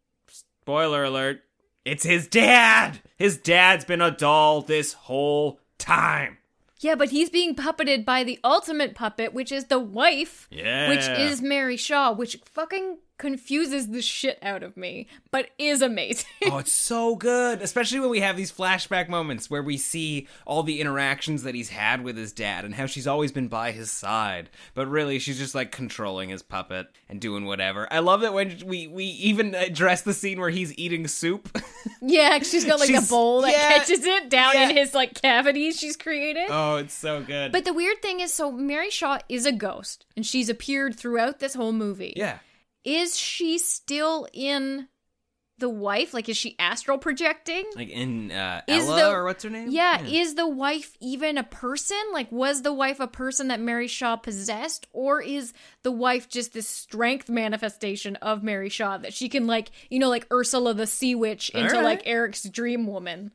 Spoiler alert. It's his dad. His dad's been a doll this whole time. Yeah, but he's being puppeted by the ultimate puppet, which is the wife, yeah. which is Mary Shaw, which fucking confuses the shit out of me, but is amazing. Oh, it's so good, especially when we have these flashback moments where we see all the interactions that he's had with his dad and how she's always been by his side, but really she's just like controlling his puppet and doing whatever. I love that when we, we even address the scene where he's eating soup. Yeah, she's got like She's- a bowl that yeah, catches it down yeah. in his like cavities she's created. Oh, it's so good. But the weird thing is, so Mary Shaw is a ghost, and she's appeared throughout this whole movie. Yeah. Is she still in the wife? Like, is she astral projecting? Like in uh, Is Ella, the- or what's her name? Yeah, is the wife even a person? Like, was the wife a person that Mary Shaw possessed? Or is the wife just this strength manifestation of Mary Shaw that she can, like, you know, like Ursula the Sea Witch into, All right. like, Eric's dream woman?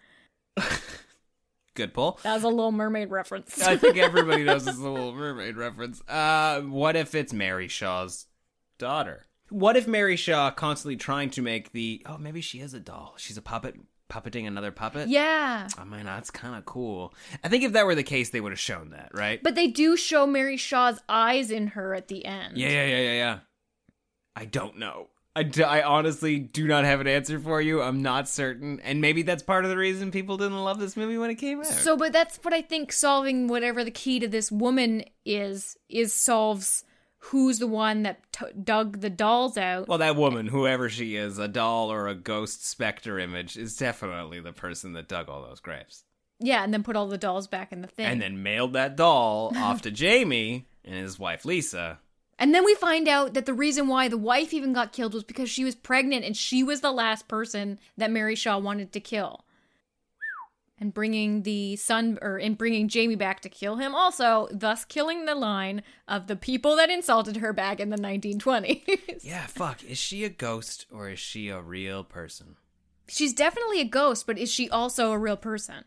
Good pull. That was a Little Mermaid reference. I think everybody knows this Little Mermaid reference. Uh, what if it's Mary Shaw's daughter? What if Mary Shaw constantly trying to make the... Oh, maybe she is a doll. She's a puppet puppeting another puppet? Yeah. I mean, that's kind of cool. I think if that were the case, they would have shown that, right? But they do show Mary Shaw's eyes in her at the end. Yeah, yeah, yeah, yeah, yeah. I don't know. I, d- I honestly do not have an answer for you. I'm not certain. And maybe that's part of the reason people didn't love this movie when it came out. So, but that's what I think solving whatever the key to this woman is, is solves who's the one that t- dug the dolls out. Well, that woman, whoever she is, a doll or a ghost specter image, is definitely the person that dug all those graves. Yeah, and then put all the dolls back in the thing. And then mailed that doll off to Jamie and his wife, Lisa. And then we find out that the reason why the wife even got killed was because she was pregnant and she was the last person that Mary Shaw wanted to kill. And bringing the son, or in bringing Jamie back to kill him also, thus killing the line of the people that insulted her back in the nineteen twenties. Yeah, fuck. Is she a ghost or is she a real person? She's definitely a ghost, but is she also a real person?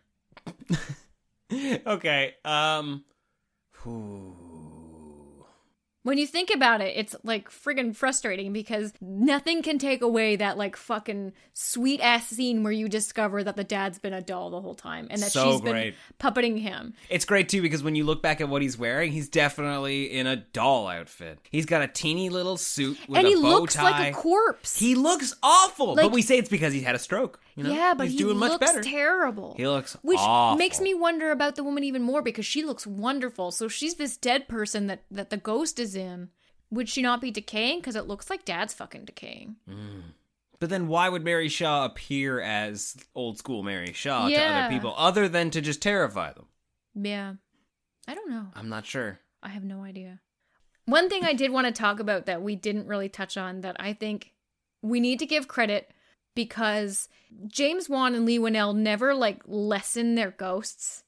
Okay, um... Whew. When you think about it, it's like friggin' frustrating because nothing can take away that like fucking sweet ass scene where you discover that the dad's been a doll the whole time and that So she's great. been puppeting him. It's great, too, because when you look back at what he's wearing, he's definitely in a doll outfit. He's got a teeny little suit with And a he bow looks tie. like a corpse. He looks awful, Like- but we say it's because he's had a stroke. You know? Yeah, but he's he doing much looks better. terrible. He looks Which awful. makes me wonder about the woman even more because she looks wonderful. So she's this dead person that, that the ghost is in. Would she not be decaying? Because it looks like dad's fucking decaying. Mm. But then why would Mary Shaw appear as old school Mary Shaw to Yeah. other people other than to just terrify them? Yeah. I don't know. I'm not sure. I have no idea. One thing I did want to talk about that we didn't really touch on that I think we need to give credit because James Wan and Leigh Whannell never like lessen their ghosts.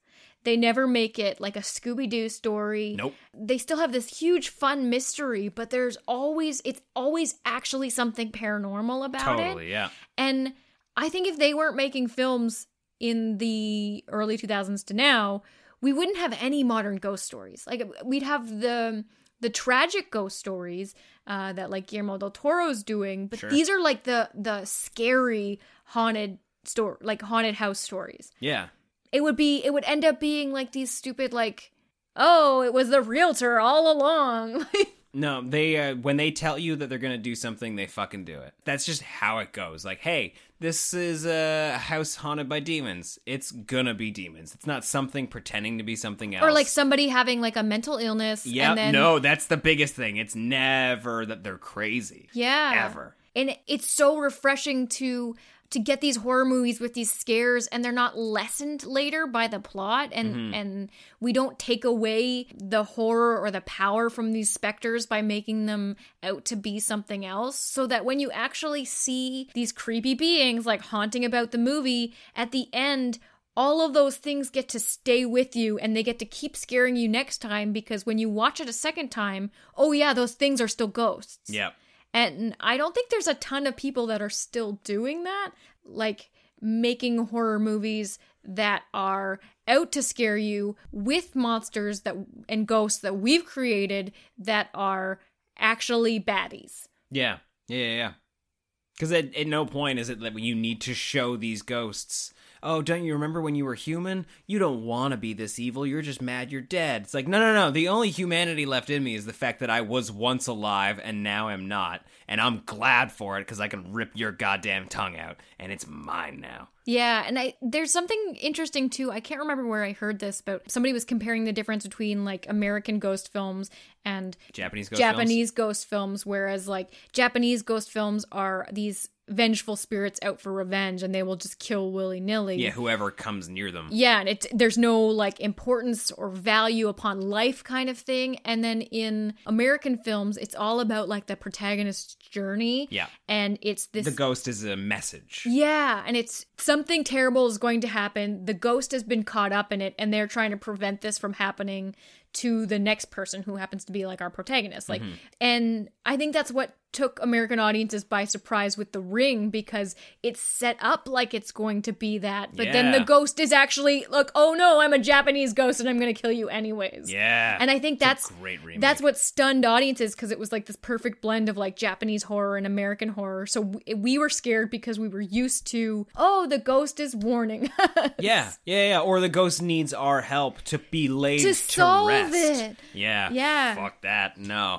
They never make it like a Scooby-Doo story. Nope. They still have this huge fun mystery, but there's always, it's always actually something paranormal about it. Totally, yeah. And I think if they weren't making films in the early two thousands to now, we wouldn't have any modern ghost stories. Like, we'd have the the tragic ghost stories uh, that like Guillermo del Toro's doing, but Sure. these are like the the scary haunted story, like haunted house stories. Yeah. It would be, it would end up being like these stupid like, oh, it was the realtor all along. No, they uh, when they tell you that they're gonna do something, they fucking do it. That's just how it goes. Like, hey, this is a house haunted by demons. It's gonna be demons. It's not something pretending to be something else. Or like somebody having like a mental illness. Yeah, and then, no, that's the biggest thing. It's never that they're crazy. Yeah. Ever. And it's so refreshing to to get these horror movies with these scares, and they're not lessened later by the plot, and Mm-hmm. and we don't take away the horror or the power from these specters by making them out to be something else, so that when you actually see these creepy beings like haunting about the movie, at the end all of those things get to stay with you, and they get to keep scaring you next time, because when you watch it a second time, oh yeah, those things are still ghosts. Yep. And I don't think there's a ton of people that are still doing that, like making horror movies that are out to scare you with monsters that and ghosts that we've created that are actually baddies. Yeah, yeah, yeah, yeah. Because at, at no point is it that you need to show these ghosts, oh, don't you remember when you were human? You don't want to be this evil. You're just mad you're dead. It's like, no, no, no. The only humanity left in me is the fact that I was once alive and now am not. And I'm glad for it because I can rip your goddamn tongue out. And it's mine now. Yeah, and I there's something interesting too. I can't remember where I heard this, but somebody was comparing the difference between like American ghost films and Japanese ghost Japanese films? ghost films, whereas like Japanese ghost films are these vengeful spirits out for revenge, and they will just kill willy-nilly. Yeah, whoever comes near them. Yeah, and it there's no like importance or value upon life kind of thing. And then in American films, it's all about like the protagonist's journey. Yeah. And it's this The ghost is a message. Yeah, and it's something terrible is going to happen. The ghost has been caught up in it, and they're trying to prevent this from happening to the next person who happens to be like our protagonist. Like, Mhm. and I think that's what took American audiences by surprise with The Ring, because it's set up like it's going to be that, but then the Yeah. ghost is actually like, oh no, I'm a Japanese ghost and I'm going to kill you anyways. Yeah. And I think It's a that's great remake. that's what stunned audiences, because it was like this perfect blend of like Japanese horror and American horror. So we, we were scared because we were used to, oh, the ghost is warning us. Yeah, yeah, yeah. Or the ghost needs our help to be laid To to, solve rest. it. Yeah. Yeah. Fuck that. No.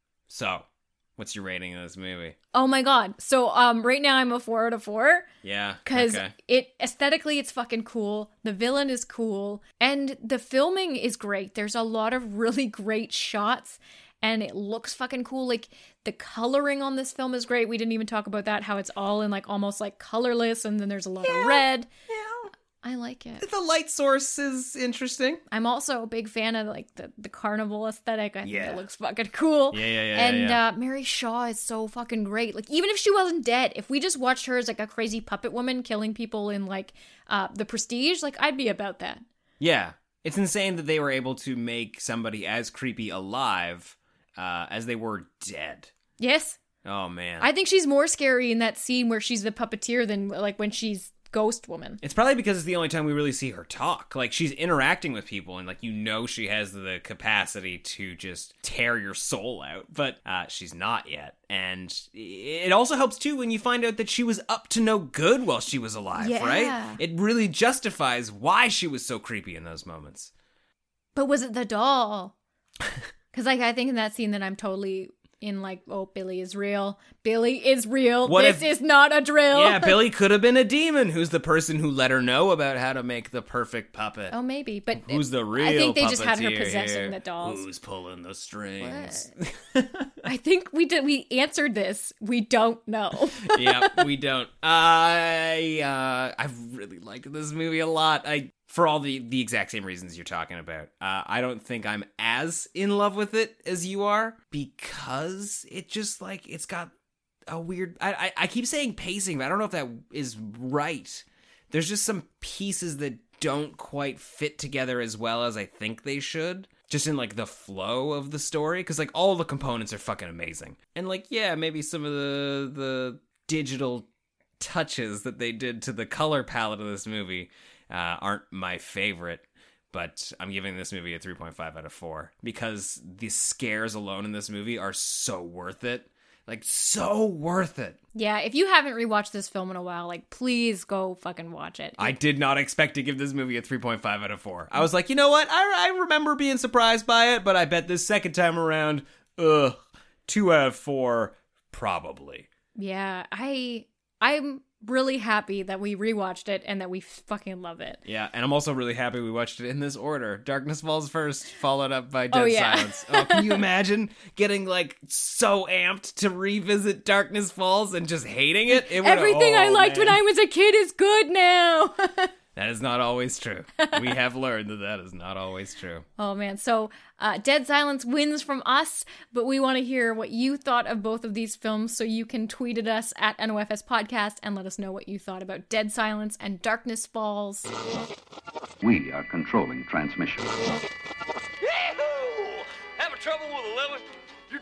So, what's your rating of this movie? Oh my god. So um right now I'm a four out of four. Yeah. Because okay. it aesthetically it's fucking cool. The villain is cool. And the filming is great. There's a lot of really great shots. And it looks fucking cool. Like, the coloring on this film is great. We didn't even talk about that, how it's all in like almost like colorless, and then there's a lot of red. Yeah. I like it. The light source is interesting. I'm also a big fan of like the, the carnival aesthetic. I Yeah. think it looks fucking cool. Yeah, yeah, yeah, And yeah, yeah. Uh, Mary Shaw is so fucking great. Like, even if she wasn't dead, if we just watched her as like a crazy puppet woman killing people in like uh, The Prestige, like I'd be about that. Yeah. It's insane that they were able to make somebody as creepy alive uh, as they were dead. Yes. Oh, man. I think she's more scary in that scene where she's the puppeteer than like when she's Ghost Woman. It's probably because it's the only time we really see her talk. Like, she's interacting with people, and, like, you know she has the capacity to just tear your soul out. But uh, she's not yet. And it also helps, too, when you find out that she was up to no good while she was alive, Yeah. right? It really justifies why she was so creepy in those moments. But was it the doll? Because like I think in that scene that I'm totally in like, oh, Billy is real. Billy is real. What this if- is not a drill. Yeah, Billy could have been a demon who's the person who let her know about how to make the perfect puppet. Oh, maybe. But Who's the real I think they just had her puppeteer possessing here? the dolls. Who's pulling the strings? I think we did. We answered this. We don't know. Yeah, we don't. I uh, I really like this movie a lot. I for all the the exact same reasons you're talking about. Uh, I don't think I'm as in love with it as you are, because it just like it's got a weird. I I, I keep saying pacing, but I don't know if that is right. There's just some pieces that don't quite fit together as well as I think they should. Just in, like, the flow of the story. Because, like, all the components are fucking amazing. And, like, yeah, maybe some of the the digital touches that they did to the color palette of this movie uh, aren't my favorite. But I'm giving this movie a three point five out of four. Because the scares alone in this movie are so worth it. Like, so worth it. Yeah, if you haven't rewatched this film in a while, like, please go fucking watch it. I did not expect to give this movie a three point five out of four. I was like, you know what? I, I remember being surprised by it, but I bet this second time around, ugh, two out of four, probably. Yeah, I, I'm really happy that we rewatched it and that we fucking love it. Yeah, and I'm also really happy we watched it in this order. Darkness Falls first, followed up by Dead oh, yeah. Silence. Oh, can you imagine getting, like, so amped to revisit Darkness Falls and just hating it? it Everything oh, I liked man. when I was a kid is good now. That is not always true. We have learned that that is not always true. Oh, man. So uh, Dead Silence wins from us, but we want to hear what you thought of both of these films, so you can tweet at us at N O F S Podcast and let us know what you thought about Dead Silence and Darkness Falls. We are controlling transmission. Yahoo! Having trouble with a lever? You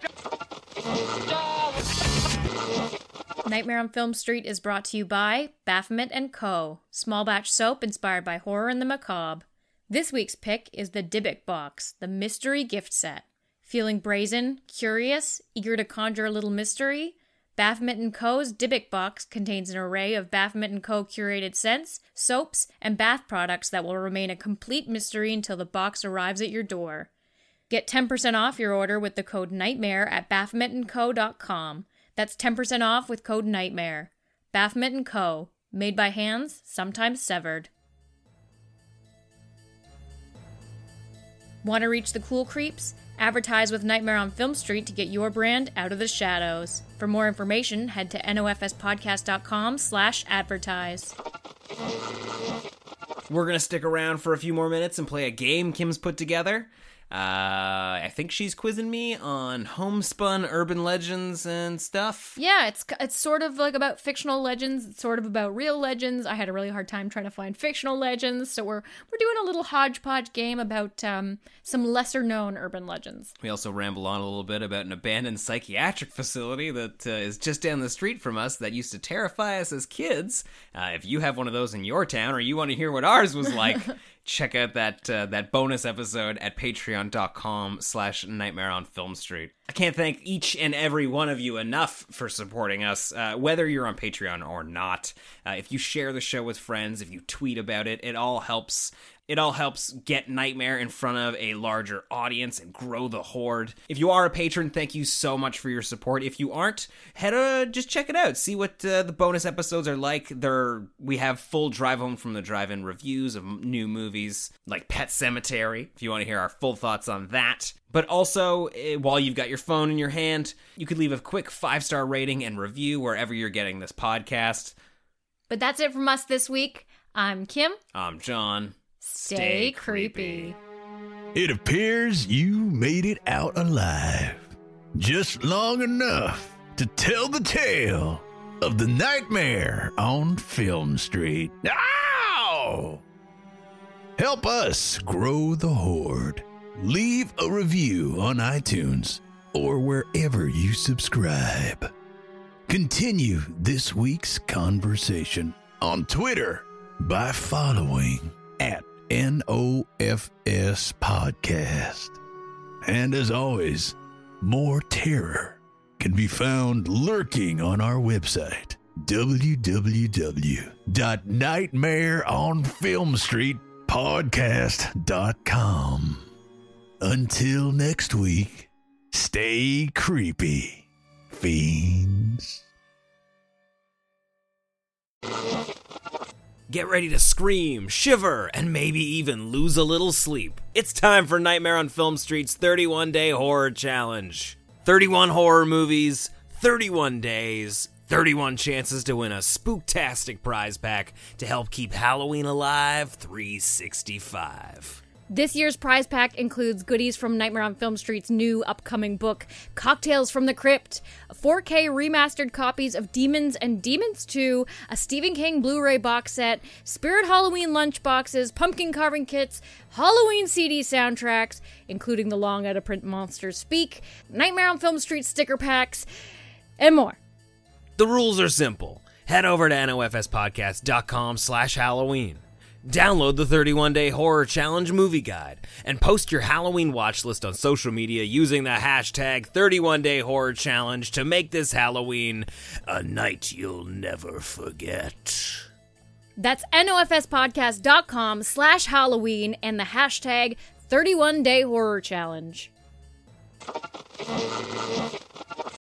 Nightmare on Film Street is brought to you by Baphomet and Co., small batch soap inspired by horror and the macabre. This week's pick is the Dybbuk box, the mystery gift set. Feeling brazen, curious, eager to conjure a little mystery? Baphomet and Co.'s Dybbuk box contains an array of Baphomet and Co. curated scents, soaps, and bath products that will remain a complete mystery until the box arrives at your door. Get ten percent off your order with the code NIGHTMARE at baphomet and co dot com. That's ten percent off with code NIGHTMARE. Baphomet and Co. Made by hands, sometimes severed. Want to reach the cool creeps? Advertise with Nightmare on Film Street to get your brand out of the shadows. For more information, head to nofspodcast.com slash advertise. We're going to stick around for a few more minutes and play a game Kim's put together. Uh, I think she's quizzing me on homespun urban legends and stuff. Yeah, it's it's sort of like about fictional legends. It's sort of about real legends. I had a really hard time trying to find fictional legends, so we're we're doing a little hodgepodge game about um, some lesser known urban legends. We also ramble on a little bit about an abandoned psychiatric facility that uh, is just down the street from us that used to terrify us as kids. Uh, if you have one of those in your town, or you want to hear what ours was like, check out that uh, that bonus episode at patreon.com slash nightmare on film street. I can't thank each and every one of you enough for supporting us, uh, whether you're on Patreon or not. Uh, if you share the show with friends, if you tweet about it, it all helps. It all helps get Nightmare in front of a larger audience and grow the horde. If you are a patron, thank you so much for your support. If you aren't, head uh, just check it out. See what uh, the bonus episodes are like. They're, we have full Drive Home from the Drive-In reviews of new movies, like Pet Sematary, if you want to hear our full thoughts on that. But also, uh, while you've got your phone in your hand, you could leave a quick five-star rating and review wherever you're getting this podcast. But that's it from us this week. I'm Kim. I'm John. Stay, Stay creepy. creepy. It appears you made it out alive. Just long enough to tell the tale of the Nightmare on Film Street. Ow! Help us grow the horde. Leave a review on iTunes or wherever you subscribe. Continue this week's conversation on Twitter by following at N O F S Podcast. And as always, more terror can be found lurking on our website, w w w dot nightmare on film street podcast dot com. Until next week, stay creepy, fiends. Get ready to scream, shiver, and maybe even lose a little sleep. It's time for Nightmare on Film Street's thirty-one day Horror Challenge. thirty-one horror movies, thirty-one days, thirty-one chances to win a spooktastic prize pack to help keep Halloween alive three sixty-five. This year's prize pack includes goodies from Nightmare on Film Street's new upcoming book, Cocktails from the Crypt, four K remastered copies of Demons and Demons two, a Stephen King Blu-ray box set, Spirit Halloween lunch boxes, pumpkin carving kits, Halloween C D soundtracks, including the long out-of-print Monsters Speak, Nightmare on Film Street sticker packs, and more. The rules are simple. Head over to nofspodcast.com slash Halloween. Download the thirty-one day Horror Challenge movie guide and post your Halloween watch list on social media using the hashtag thirty-one day Horror Challenge to make this Halloween a night you'll never forget. That's nofspodcast.com slash Halloween and the hashtag thirty-one day Horror Challenge.